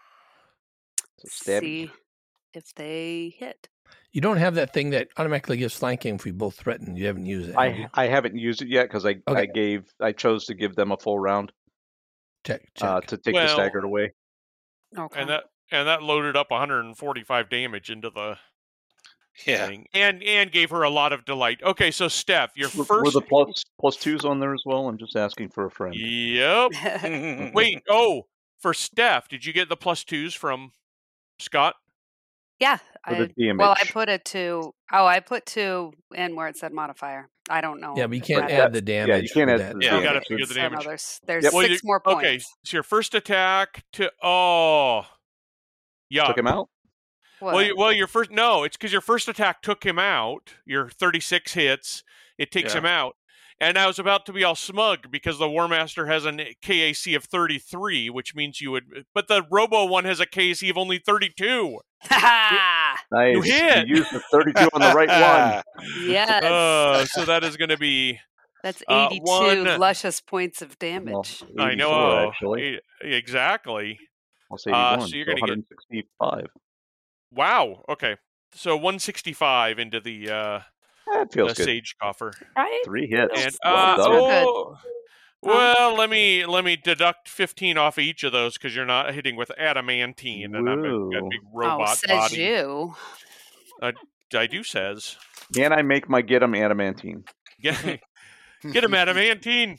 So see if they hit. You don't have that thing that automatically gives flanking if we both threaten. You haven't used it. have you? I haven't used it yet because I chose to give them a full round. Check. To take the staggered away. Okay. And that loaded up 145 damage into the thing. And gave her a lot of delight. Okay, so Steph, your first... Were the +2s on there as well? I'm just asking for a friend. Yep. Wait, for Steph, did you get the +2s from Scott? Yeah. The damage. Well, I put it to... Oh, I put 2 in where it said modifier. I don't know. Yeah, but you can't add the damage. Yeah, you can't add that. the You damage. got to figure the damage. There's 6 more points. Okay, so your first attack to... Oh. Yuck. Took him out? What? Well, your first it's because your first attack took him out. Your 36 hits, it takes Yeah. him out. And I was about to be all smug because the War Master has an KAC of 33, which means you would. But the Robo one has a KAC of only 32. Nice. You hit. You used the 32 on the right one. Yes. So that is going to be. That's 82 one- luscious points of damage. Well, I 84, know. actually. Exactly. I'll say 81. So you're gonna get- 165. Wow. Okay. So 165 into the That feels good. Sage Coffer. Right? 3 hits. And Well done. so well, let me deduct 15 off of each of those because you're not hitting with adamantine, and I've got a big robot oh, says body. you. I do says. Can I make my get 'em adamantine? Get him adamantine.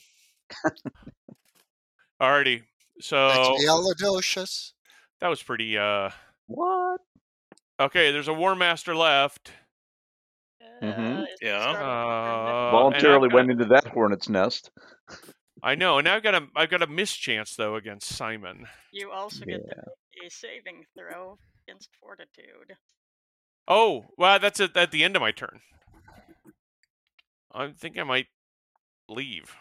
Alrighty. So Expialidocious. that was pretty. What? Okay, there's a War Master left. Mhm. Yeah. Voluntarily and I've went into that hornet's nest. I know, and now I've got a mischance though against Simon. You also get Yeah. a saving throw against fortitude. Oh, well, that's at the end of my turn. I think I might leave.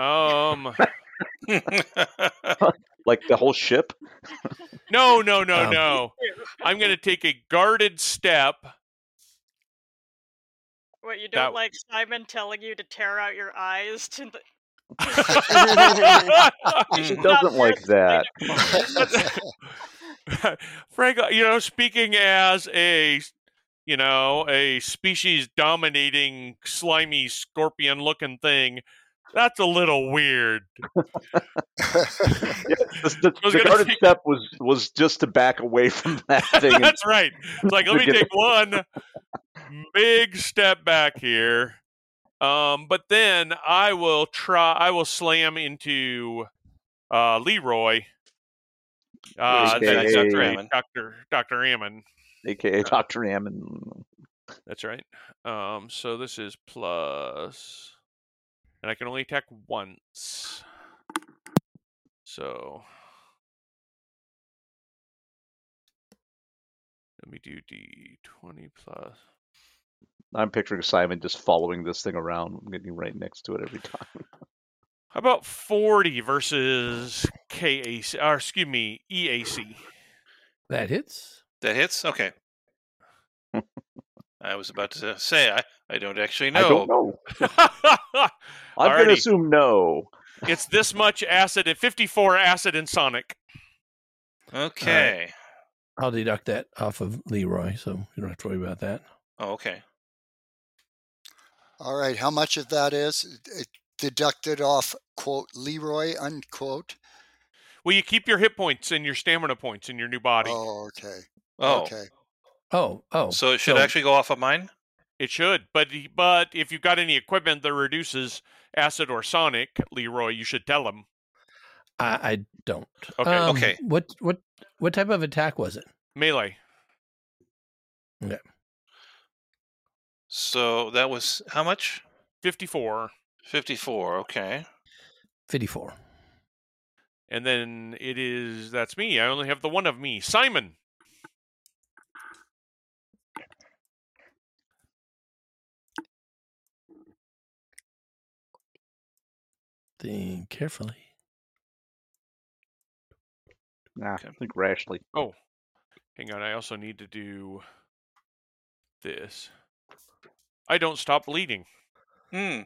Like the whole ship? No. I'm going to take a guarded step. What, you That- don't like Simon telling you to tear out your eyes to the... She doesn't like that. Frank, speaking as a species dominating slimy scorpion looking thing, that's a little weird. The guarded step was just to back away from that thing. That's right. It's like, let me take one big step back here. But then I will slam into Leroy. AKA Dr. Ammon. AKA Dr. Ammon. That's right. So this is plus, and I can only attack once. So let me do D20 plus. I'm picturing Simon just following this thing around, getting right next to it every time. How about 40 versus KAC, or excuse me, EAC? That hits. That hits? Okay. I was about to say, I don't actually I don't know. know. I'm going to Alrighty. assume no. It's this much acid and 54 acid and sonic. Okay. I'll deduct that off of Leroy, so you don't have to worry about that. Oh, okay. All right. How much of that is deducted off, quote, Leroy, unquote? Well, you keep your hit points and your stamina points in your new body. Oh, okay. Oh. Okay. Oh. So it should actually go off of mine? It should, but if you've got any equipment that reduces acid or sonic, Leroy, you should tell him. I don't. Okay. Okay. What type of attack was it? Melee. Okay. So that was how much? 54. 54, okay. 54. And then that's me. I only have the one of me. Simon. Think carefully. Nah, I think rashly. Oh, hang on. I also need to do this. I don't stop bleeding. Can't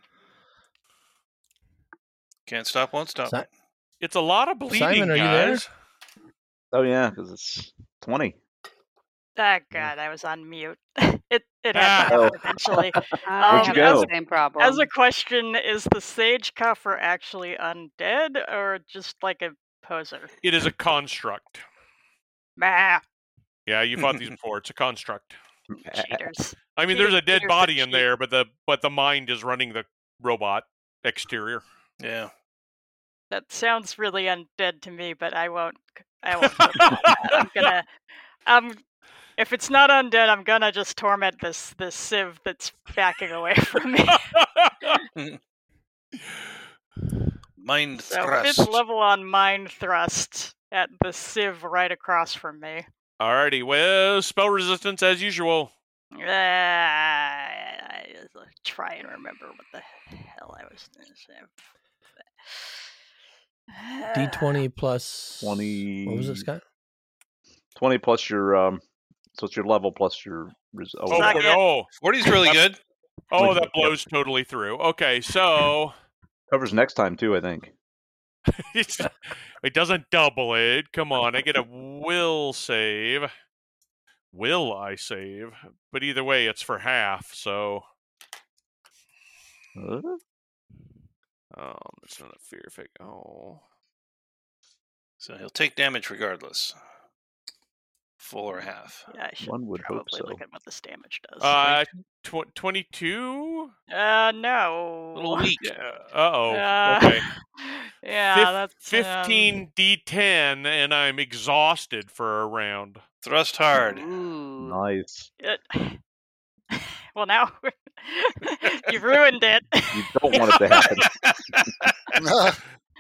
stop, won't stop. It's a lot of bleeding, Simon, are you there? guys. Oh, yeah, because it's 20. Oh God, I was on mute. It had to happen eventually. Where'd you go? Same problem. As a question, is the sage coffer actually undead or just like a poser? It is a construct. Bah, Yeah, you fought these before. It's a construct. cheaters. I mean, there's a dead Cheaters body that in cheat. there, but the mind is running the robot exterior. Yeah. That sounds really undead to me, but I won't. Go with that. If it's not undead, I'm gonna just torment this civ that's backing away from me. Mind So thrust. 5th level on mind thrust at the civ right across from me. Alrighty, well, spell resistance as usual. Try and remember what the hell I was going to say. D20 plus 20. What was it, Scott? 20 plus your so it's your level plus your Oh, Suck it. 40's really good. Oh, that blows totally through. Okay, so covers next time too, I think. it doesn't double it. Come on, I get a will save. Will I save? But either way, it's for half, so... It's not a fear effect. Oh. So he'll take damage regardless. Full or half. Yeah, I should One would hope probably so. look at what this damage does. 22? No. A little weak. Okay. Yeah, that's 15 D10, and I'm exhausted for a round. Thrust hard. Ooh. Nice. Well, now you ruined it. You don't want it to happen.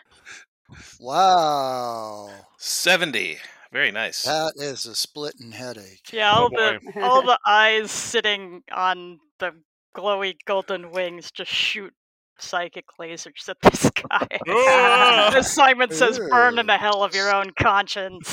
Wow. 70. Very nice. That is a splitting headache. Yeah, all the eyes sitting on the glowy golden wings just shoot psychic lasers at this guy. As Simon says, burn in the hell of your own conscience.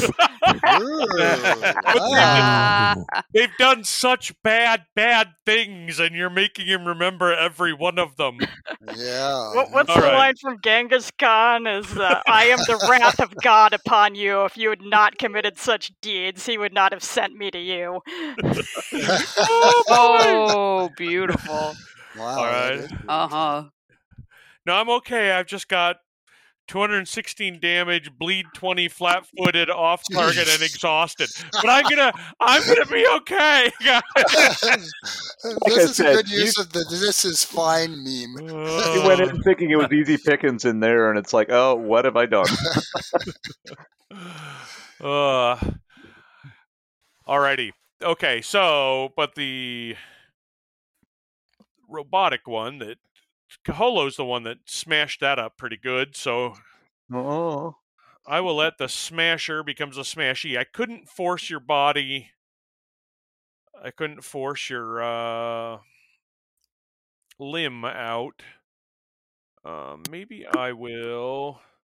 They've done such bad things, and you're making him remember every one of them. Yeah. What's the line from Genghis Khan? Is I am the wrath of God upon you. If you had not committed such deeds, he would not have sent me to you. Oh, beautiful. Wow. All right. Uh-huh. No, I'm okay. I've just got 216 damage, bleed 20, flat-footed, off target, and exhausted. But I'm gonna be okay, guys. This is a good use of the "this is fine" meme. You went in thinking it was easy pickings in there, and it's like, oh, what have I done? Alrighty. Okay, so, but the robotic one that Kaholo's the one that smashed that up pretty good, so I will let the smasher becomes a smashy. I couldn't force your body. I couldn't force your limb out. Maybe I will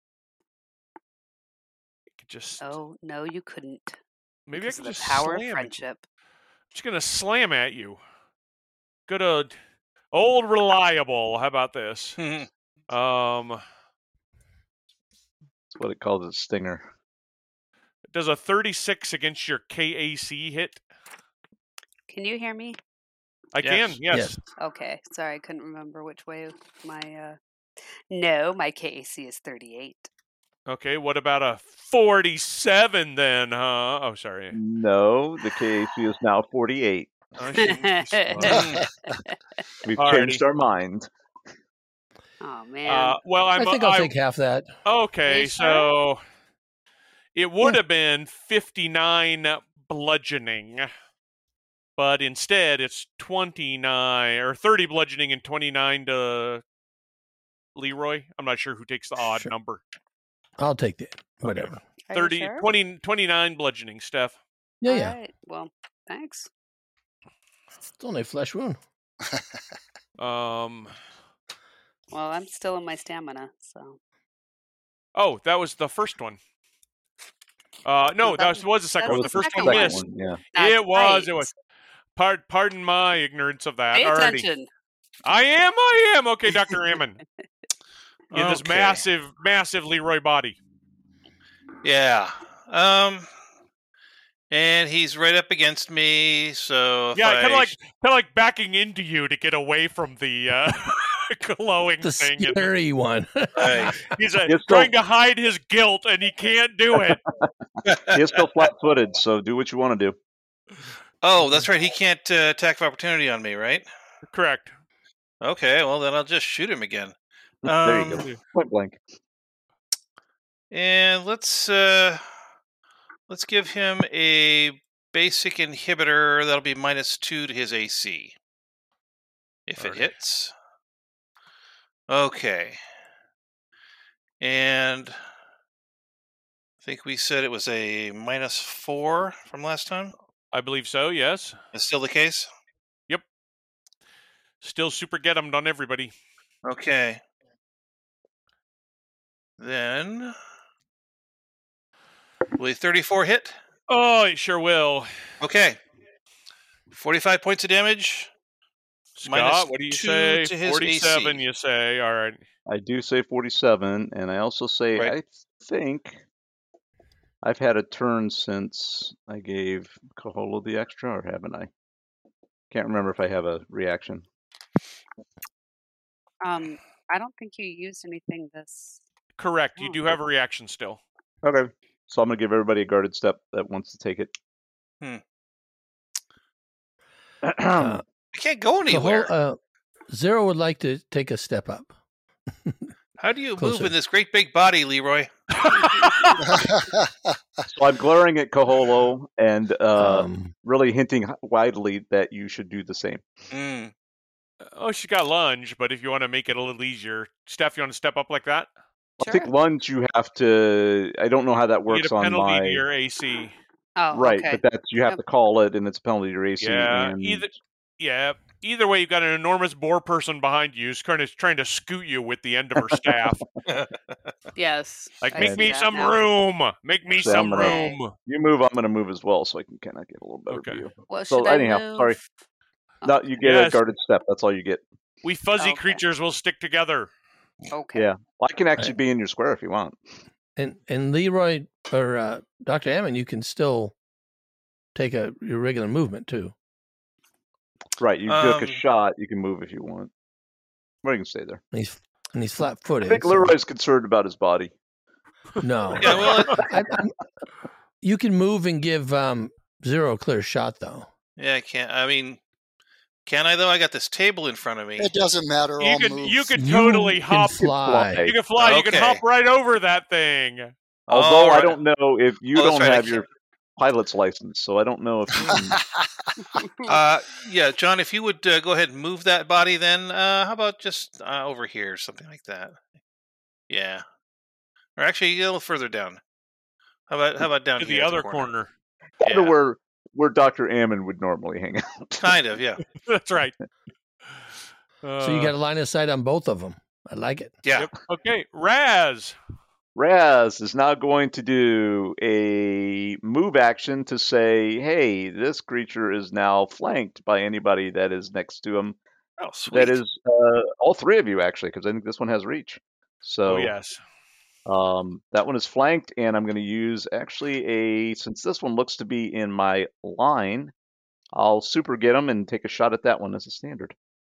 just... Oh, no, you couldn't. Maybe I can just power slam of friendship. I'm just going to slam at you. Good old reliable. How about this? That's what it calls a stinger. Does a 36 against your KAC hit? Can you hear me? I can, yes. Okay, sorry, I couldn't remember which way my... No, my KAC is 38. Okay, what about a 47 then, huh? Oh, sorry. No, the KAC is now 48. We've changed our mind. Oh, man. Well, I think I'll take half that. Okay, so it would have been 59 bludgeoning, but instead it's 29 or 30 bludgeoning and 29 to Leroy. I'm not sure who takes the odd number. I'll take it. Whatever. Are 30, you sure? 29 bludgeoning, Steph. Yeah, All yeah. right. Well, thanks. It's only a flesh wound. Well, I'm still in my stamina, so. Oh, that was the first one. No, that was the second one. The first one missed. Yeah. It was. Pardon my ignorance of that. Pay Alrighty. attention. I am. Okay, Dr. Ammon. In this massive Leroy body. Yeah. And he's right up against me, so kind of like backing into you to get away from the glowing The thing. scary one. He's trying to hide his guilt, and he can't do it. He is still flat-footed, so do what you want to do. Oh, that's right. He can't attack of opportunity on me, right? Correct. Okay, well then I'll just shoot him again. There you go. Point blank. And let's give him a basic inhibitor that'll be -2 to his AC. If it hits. Okay. And I think we said it was a -4 from last time. I believe so, yes. Is still the case? Yep. Still super get 'em on everybody. Okay. Then, will a 34 hit? Oh, it sure will. Okay. 45 points of damage. Scott, what do you say? To his 47, AC. you say. All right. I do say 47, and I also say Right. I think I've had a turn since I gave Kaholo the extra, or haven't I? Can't remember if I have a reaction. I don't think you used anything this. Correct. You do have a reaction still. Okay. So I'm going to give everybody a guarded step that wants to take it. I can't go anywhere. Zero would like to take a step up. How do you Closer. move in this great big body, Leroy? So I'm glaring at Kaholo and really hinting widely that you should do the same. Oh, she's got lunge, but if you want to make it a little easier, Steph, you want to step up like that? I think lunge you have to. I don't know how that You works get a on penalty my. to your AC. Oh, Right, okay. but that's you have to call it, and it's a penalty to your AC. Yeah, and either way, you've got an enormous boar person behind you who's kind of trying to scoot you with the end of her staff. Yes. Like, I make see me that some now. room. Make me Actually, some I'm gonna- room. You move, I'm going to move as well, so I can kind of get a little better view. Well, So should I anyhow, move? sorry. No, you get Yes. a guarded step. That's all you get. We fuzzy Okay. creatures will stick together. Okay. Yeah, well, I can actually be in your square if you want. And Leroy or Dr. Ammon, you can still take your regular movement too. Right, you took a shot. You can move if you want. Or you can stay there. And he's I flat-footed. think Leroy's concerned about his body. No. Yeah, well, You can move and give Zero a clear shot, though. yeah, I can't. I mean, can I though? I got this table in front of me. It doesn't matter. You I'll could move. you could totally can hop. fly. You can fly. You can Okay. hop right over that thing. Although I right. don't know if you Oh, that's don't right, I have your pilot's license, so I don't know if you can. Yeah, John, if you would go ahead and move that body, then how about just over here, something like that? Yeah, or actually a little further down. How about down To here the at other corner? Kind of Yeah. where Dr. Ammon would normally hang out. Kind of, yeah. That's right. So you got a line of sight on both of them. I like it. Yeah. Yep. Okay, Raz. Raz is now going to do a move action to say, hey, this creature is now flanked by anybody that is next to him. Oh, sweet. That is all three of you, actually, because I think this one has reach. So Oh yes. that one is flanked, and I'm going to use actually since this one looks to be in my line, I'll super get him and take a shot at that one as a standard.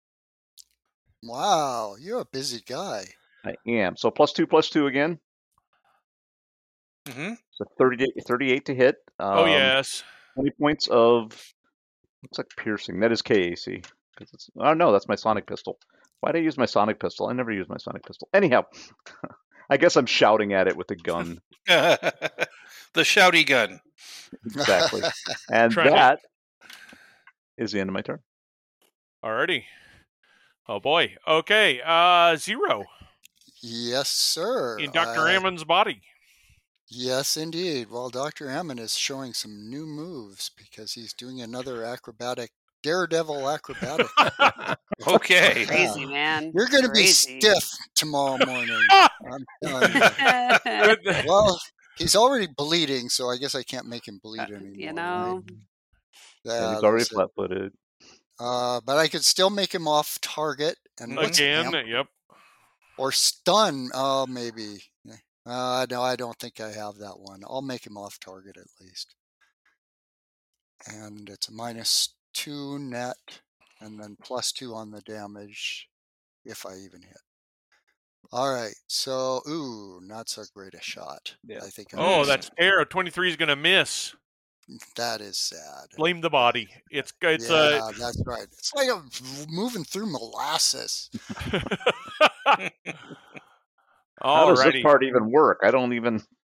Wow, you're a busy guy. I am. So +2/+2 again. Mm-hmm. So 38 to hit. Oh yes. 20 points of, looks like piercing. That is KAC. Oh no, that's my sonic pistol. Why did I use my sonic pistol? I never use my sonic pistol. Anyhow, I guess I'm shouting at it with a gun. The shouty gun. Exactly. And Try to- that is the end of my turn. Alrighty. Oh boy. Okay. Zero Yes, sir. in Dr. Ammon's body. Yes, indeed. Well, Dr. Ammon is showing some new moves because he's doing another daredevil acrobatic. Okay. Crazy, man. You're going to be Crazy. stiff tomorrow morning. I'm telling you. Well, he's already bleeding, so I guess I can't make him bleed anymore. You know. right? And he's already that's it. flat-footed. But I could still make him off target and what's Again. amp- Yep. or stun. Oh, maybe. No, I don't think I have that one. I'll make him off target at least. And it's a -2 net, and then +2 on the damage if I even hit. All right, so not so great a shot. Yeah. I think. Oh, that's arrow. 23 is gonna miss. that is sad. Blame the body. It's Yeah, that's right. It's like I'm moving through molasses. How does this Alrighty. part even work? I don't even.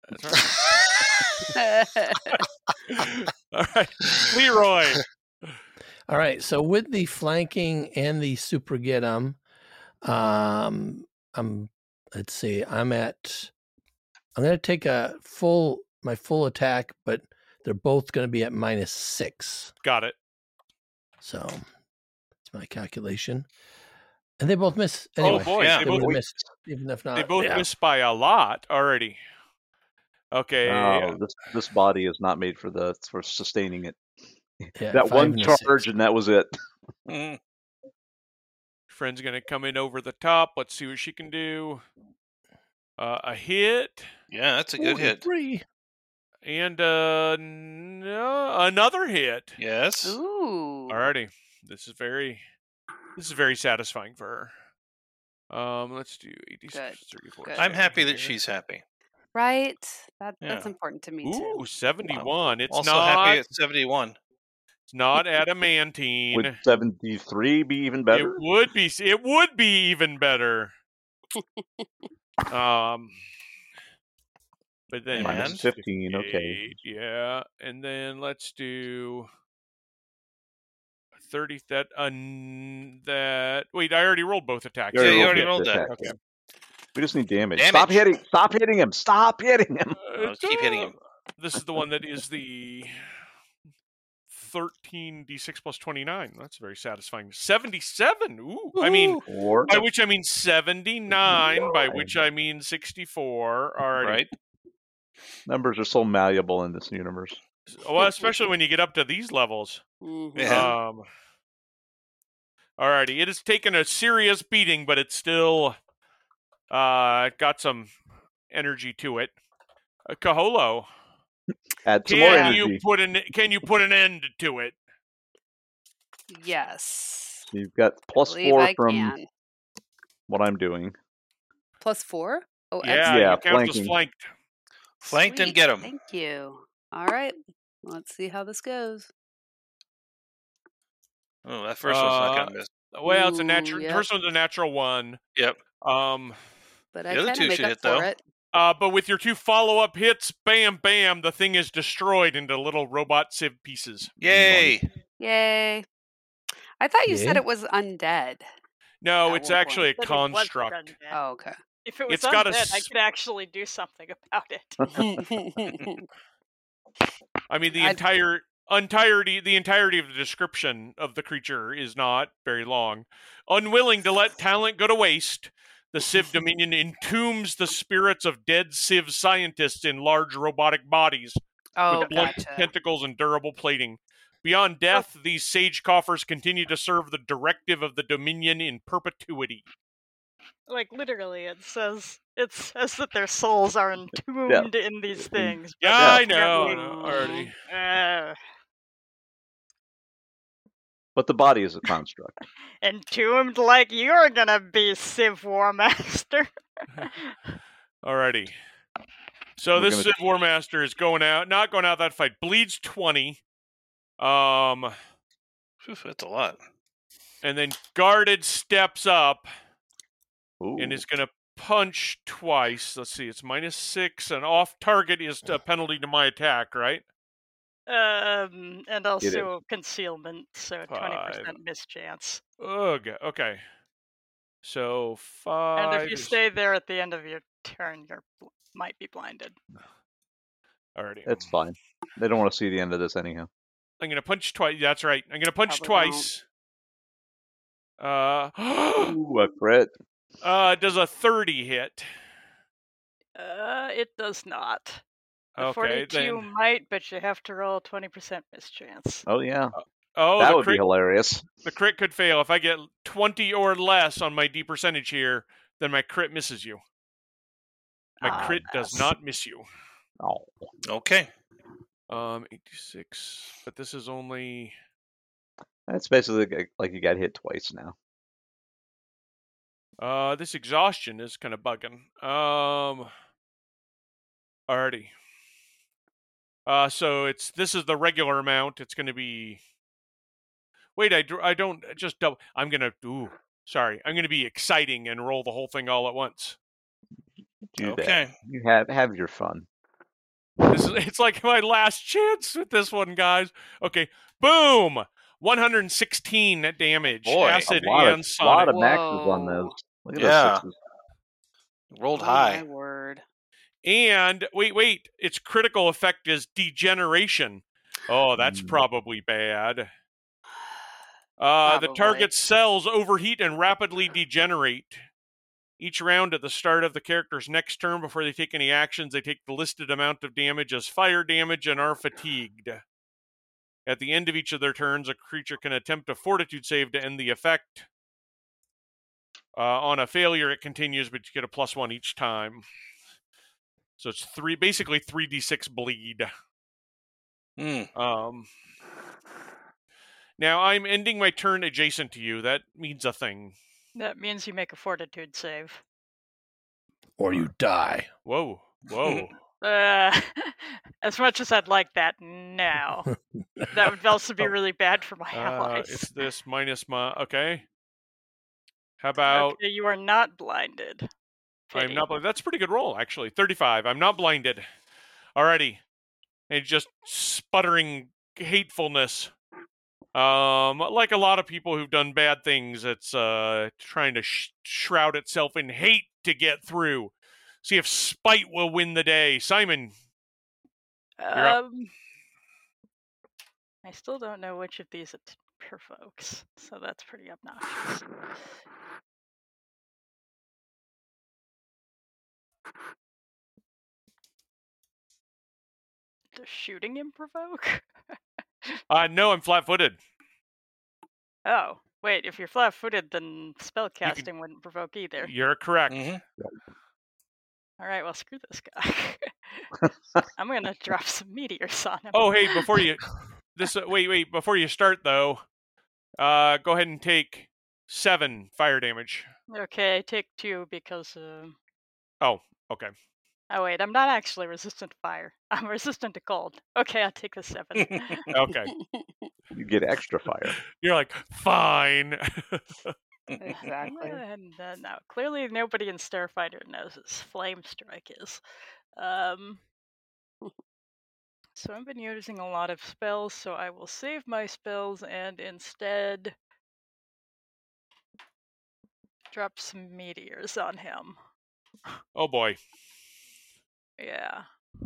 All right, Leroy. All right. So with the flanking and the super get 'em, let's see, I'm at I'm going to take my full attack, but they're both going to be at -6. Got it. So that's my calculation. And they both miss. Anyway, Oh boy, yeah. they they both would have missed, even if not. they both miss by a lot already. Okay. Oh, this body is not made for sustaining it. Yeah, That 5 one and a 6. charge, and that was it. Mm. Friend's gonna come in over the top. Let's see what she can do. A hit. Yeah, that's a good hit. 3. And no, another hit. Yes. Ooh. Alrighty. This is very satisfying for her. Let's do 86, Good. 34. Good. I'm happy that here. she's happy. Right. That's Yeah. important to me too. Ooh, 71. It's Also not. happy at 71. It's not adamantine. Would 73 be even It better? would be. It would be even better. But then Minus 15, okay. 58, yeah, and then let's do 30. That. Wait, I already rolled both attacks. Yeah, you already the rolled that. attack. Okay. We just need damage. Damage. Stop hitting him! Stop hitting him! Let's keep hitting him. This is the one that is the 13d6 plus 29. That's very satisfying. 77. Ooh. I mean, Or by which I mean 79. By which I mean 64. All right. Right? numbers are so malleable in this universe. Well, especially when you get up to these levels. Mhm. Yeah. Alrighty, it has taken a serious beating, but it's still got some energy to it. Kaholo, Add some more can energy. you put an end to it? Yes. You've got plus Believe 4 I from can. what I'm doing. +4? Oh, Yeah, excellent. Yeah, you count as flanking. flanked. Flanked and Sweet. get him. Thank you. All right. Let's see how this goes. Oh, that first one's not going to miss. Well, it's a Ooh, natural. yep. First one's a natural one. Yep. Um, But The I other kind two of make should up hit, for though. it. but with your 2 follow-up hits, bam, bam, the thing is destroyed into little robot sieve pieces. Yay! Yay. I thought you said Yay. it was undead. No, At it's one actually a Said it wasn't construct. undead. Oh, okay. If it was It's got a undead, I s- could actually do something about it. I mean, the I- entirety of the description of the creature is not very long. Unwilling to let talent go to waste, the Civ Dominion entombs the spirits of dead Civ scientists in large robotic bodies Oh, with blunt gotcha. tentacles and durable plating. Beyond death, these sage coffers continue to serve the directive of the Dominion in perpetuity. Like literally, it says that their souls are entombed in these things. but Yeah, I they're know apparently- already. But the body is a construct. Entombed like you're gonna be, Civ War Master. Alrighty. So We're this gonna- Civ War Master is not going out that fight. Bleeds 20. Phew, that's a lot. And then Guarded steps up Ooh. and is going to punch twice. Let's see, it's -6, and off target is a penalty to my attack, right? And also concealment, so 20% 5. mischance. Ugh, okay. So 5. And if you is- stay there at the end of your turn, you might be blinded. Alrighty. It's fine. They don't want to see the end of this anyhow. I'm going to punch twice. That's right. I'm going to punch Probably twice. Ooh, a crit. Does a 30 hit? It does not. A Okay, 42 then. might, but you have to roll 20% mischance. Oh, yeah. Oh, that the would be crit, hilarious. the crit could fail. If I get 20 or less on my D percentage here, then my crit misses you. My crit does yes. not miss you. Oh. Okay. 86. But this is only. That's basically like you got hit twice now. This exhaustion is kind of bugging. Alrighty. So this is the regular amount. It's going to be. Wait, I don't just double. I'm gonna. Sorry. I'm gonna be exciting and roll the whole thing all at once. Do Okay. that. You have your fun. It's like my last chance with this one, guys. Okay, boom. 116 damage. Boy, Acid a lot and of sonic. maxes on those. Whoa. Look at Yeah. those 6s. Rolled Oh, high. my word. And wait, its critical effect is degeneration. Oh, that's probably bad. The target's cells overheat and rapidly degenerate. Each round at the start of the character's next turn before they take any actions, they take the listed amount of damage as fire damage and are fatigued. At the end of each of their turns, a creature can attempt a fortitude save to end the effect. On a failure, it continues, but you get a +1 each time. So it's basically 3d6 bleed. Now I'm ending my turn adjacent to you. That means a thing. That means you make a fortitude save. Or you die. Whoa. As much as I'd like that, no. That would also be really bad for my allies. It's this minus my... Okay. How about... Okay, you are not blinded. I'm not blinded. That's a pretty good roll, actually. 35. I'm not blinded. Alrighty. And just sputtering hatefulness. Like a lot of people who've done bad things, it's trying to shroud itself in hate to get through. See if spite will win the day. Simon, you're up. I still don't know which of these it provokes, so that's pretty obnoxious. Does shooting him provoke? No, I'm flat-footed. Oh, wait, if you're flat-footed, then spellcasting wouldn't provoke either. You're correct. All right, well, screw this guy. I'm going to drop some meteors on him. Oh, hey, before you... wait, before you start, though, go ahead and take 7 fire damage. Okay, I take 2 because... Oh, okay. Oh, wait, I'm not actually resistant to fire. I'm resistant to cold. Okay, I'll take the 7. Okay. You get extra fire. You're like, fine. Exactly. And no, clearly nobody in Starfighter knows what Flame Strike is. So I've been using a lot of spells, so I will save my spells and instead drop some meteors on him. Oh boy. Yeah.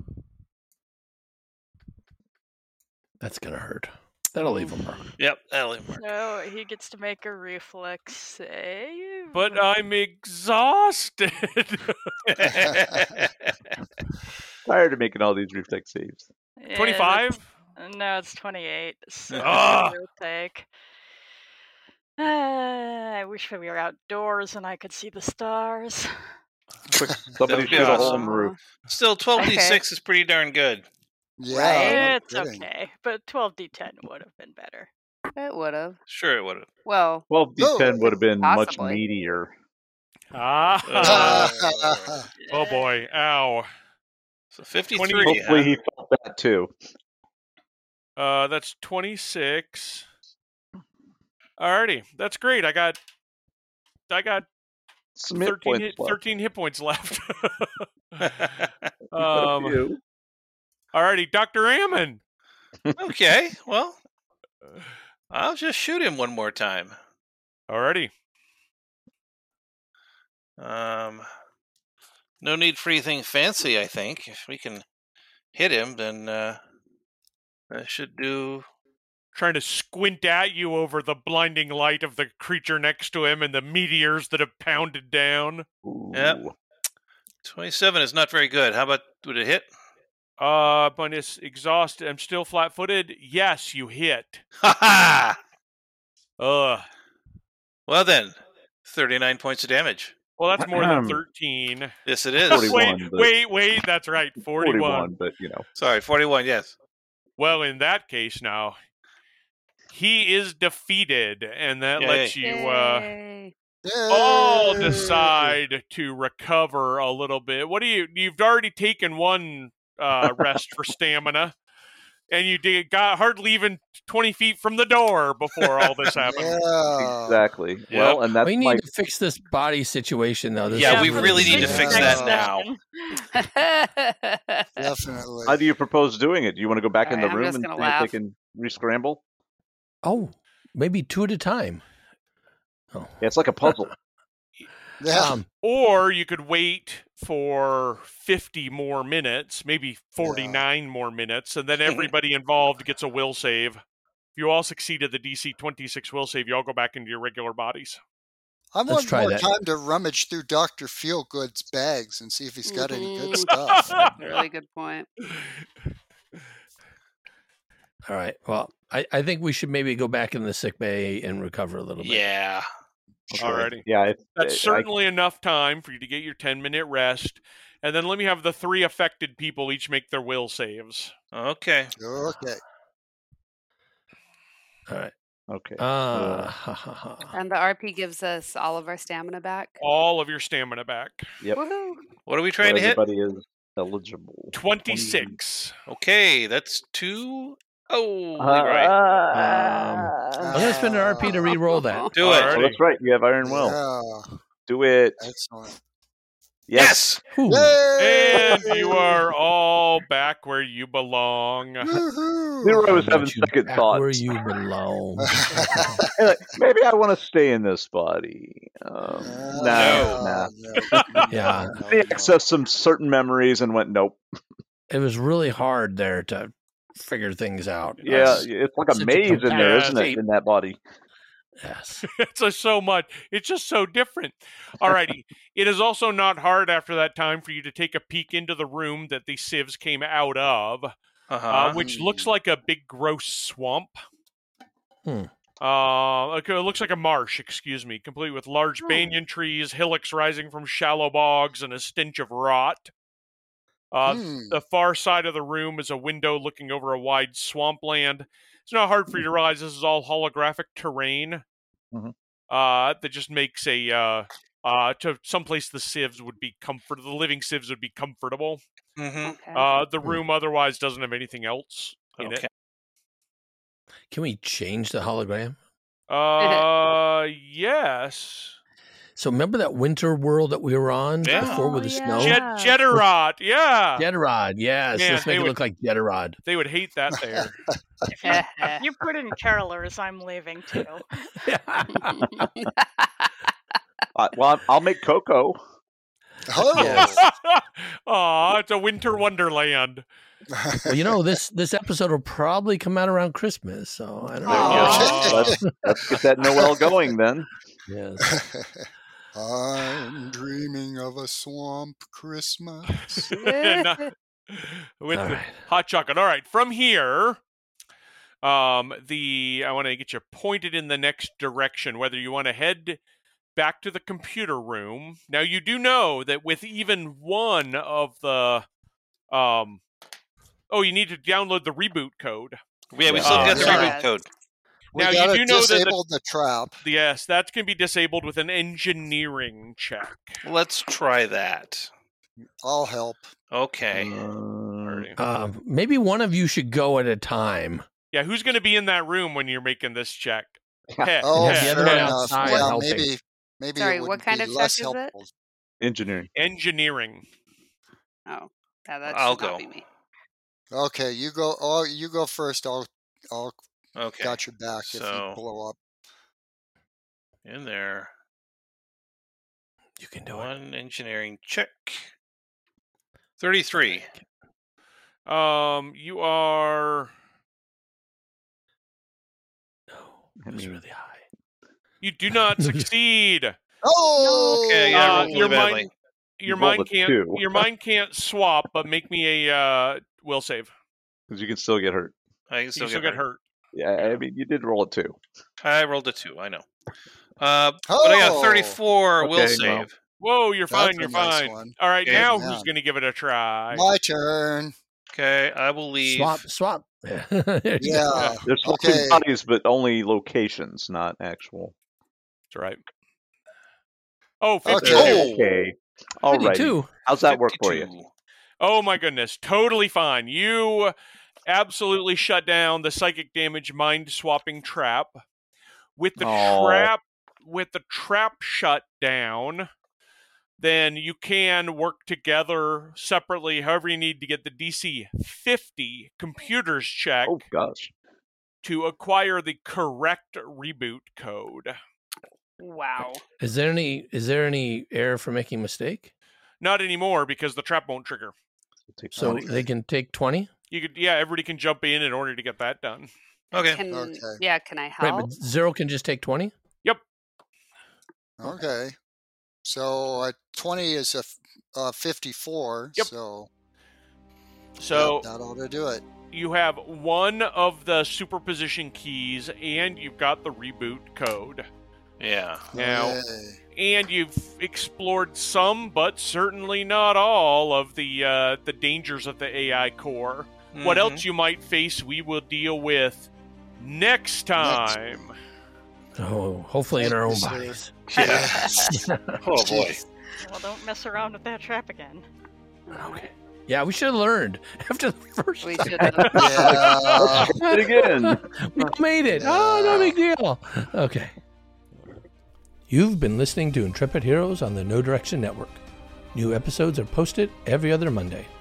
That's gonna hurt. That'll leave him mark. Yep, that'll leave him mark. So he gets to make a reflex save. But I'm exhausted. Tired of making all these reflex saves. 25? No, it's 28. So Ah! we'll take. I wish we were outdoors and I could see the stars. Quick, somebody That'd be shoot a hole awesome. in the roof. Still, 12d6 is pretty darn good. Yeah, It's okay, but 12d10 would have been better. It would have. Sure, it would have. Well, 12d10 would have been much Possibly. meatier. Oh boy. Ow. So 53. Hopefully he felt that too. That's 26. Alrighty. That's great. I got Some hit points left. 13 hit points left. You. Alrighty, Dr. Ammon. Okay, well, I'll just shoot him one more time. Alrighty. No need for anything fancy, I think. If we can hit him, then that should do. Trying to squint at you over the blinding light of the creature next to him and the meteors that have pounded down. Yep. 27 is not very good. How about, would it hit? Minus exhausted. I'm still flat-footed. Yes, you hit. Ha ha! Well then, 39 points of damage. Well, that's more than 13. Yes, it is. 41, Wait. That's right. 41. But you know. Sorry, 41. Yes. Well, in that case, now he is defeated, and that lets you all decide to recover a little bit. What do you've already taken one rest for stamina, and you got hardly even 20 feet from the door before all this happened. Yeah. Exactly. Well, and that's we need to fix this body situation, though. This Yeah, is we really need to fix that now. Definitely. How do you propose doing it? Do you want to go back in the I'm room just and gonna see if laugh. they can re-scramble? Oh, maybe 2 at a time. Oh, Yeah, it's like a puzzle. Yeah. Or you could wait for 50 more minutes, maybe 49 more minutes, and then everybody involved gets a will save. If you all succeeded the DC 26 will save, you all go back into your regular bodies. I want more time to rummage through Dr. Feelgood's bags and see if he's got any good stuff. That's a really good point. All right. Well, I think we should maybe go back in the sick bay and recover a little bit. Yeah. Alrighty. Yeah. That's certainly enough time for you to get your 10-minute rest. And then let me have the 3 affected people each make their will saves. Okay. Okay. All right. Okay. And the RP gives us all of our stamina back. All of your stamina back. Yep. Woohoo. What are we trying to hit? Everybody is eligible. 26. Okay, that's 2. Oh, right. I'm going to spend an RP to re-roll that. Do it. Oh, that's right. You have Iron Will. Yeah. Do it. Excellent. Yes. And you are all back where you belong. Zero was having second thoughts. Where you belong. Maybe I want to stay in this body. Nah. Yeah. They accessed some certain memories and went, nope. It was really hard there to figure things out. Yeah, it's like a maze in there, isn't it, in that body? Yes. It's just so much. It's just so different. Alrighty. It is also not hard after that time for you to take a peek into the room that the sieves came out of, which looks like a big, gross swamp. It looks like a marsh, complete with large banyan trees, hillocks rising from shallow bogs, and a stench of rot. The far side of the room is a window looking over a wide swampland. It's not hard for you to realize this is all holographic terrain. That just makes to someplace the sieves would be the living sieves would be comfortable. The room otherwise doesn't have anything else in it. Can we change the hologram? Yes. So remember that winter world that we were on before with the snow? Jetterod, yeah. Jetterod, yes. Man, Let's make it look like Jetterod. They would hate that there. If you put in carolers, I'm leaving too. Well, I'll make Coco. Oh, it's a winter wonderland. Well, this episode will probably come out around Christmas, so I don't know. Let's get that Noel going then. Yes. I'm dreaming of a swamp Christmas. With the hot chocolate. All right, from here, I want to get you pointed in the next direction, whether you want to head back to the computer room. Now, you do know that with even one of the... you need to download the reboot code. Yeah, we still got the reboot code. Now, you do know that the trap. Yes, that's going to be disabled with an engineering check. Let's try that. I'll help. Okay. Maybe one of you should go at a time. Yeah, who's going to be in that room when you're making this check? Fair enough. Yeah, maybe. Sorry, what kind of check is it? Engineering. Oh, that I'll should not go. be me. Okay, you go. Oh, you go first. I'll got your back if you blow up. In there. You can do one engineering check. 33. You are. No, it was really high. You do not succeed. Oh, okay. Yeah, I rolled really badly. Your mind can't swap, but make me a will save. Because you can still get hurt. I can still get hurt. Yeah, I mean, you did roll a 2. I rolled a 2, I know. But I got 34 will save. Whoa, you're fine, you're fine. All right, now who's going to give it a try? My turn. Okay, I will leave. Swap. Yeah. There's swapping bodies, but only locations, not actual. That's right. Oh, 52. Okay. All right. How's that 52. work for you? Oh, my goodness. Totally fine. You absolutely shut down the psychic damage mind swapping trap. With the trap shut down, then you can work together separately, however you need to get the DC 50 computers check. Oh gosh. To acquire the correct reboot code. Wow. Is there any error for making a mistake? Not anymore because the trap won't trigger. So they can take 20? You could, yeah, everybody can jump in order to get that done. Okay. Yeah, can I Wait, help? but Zero can just take 20? Yep. Okay. So 20 is a 54. Yep. So that ought to do it. You have one of the superposition keys, and you've got the reboot code. Yeah. Now, and you've explored some, but certainly not all, of the dangers of the AI core. Mm-hmm. What else you might face, we will deal with next time. Oh, hopefully in our own bodies. Yeah. Oh boy. Well, don't mess around with that trap again. Okay. Yeah, we should have learned after the first We time. should have. Let's try it again. We made it. Oh, no big deal. Okay. You've been listening to Intrepid Heroes on the No Direction Network. New episodes are posted every other Monday.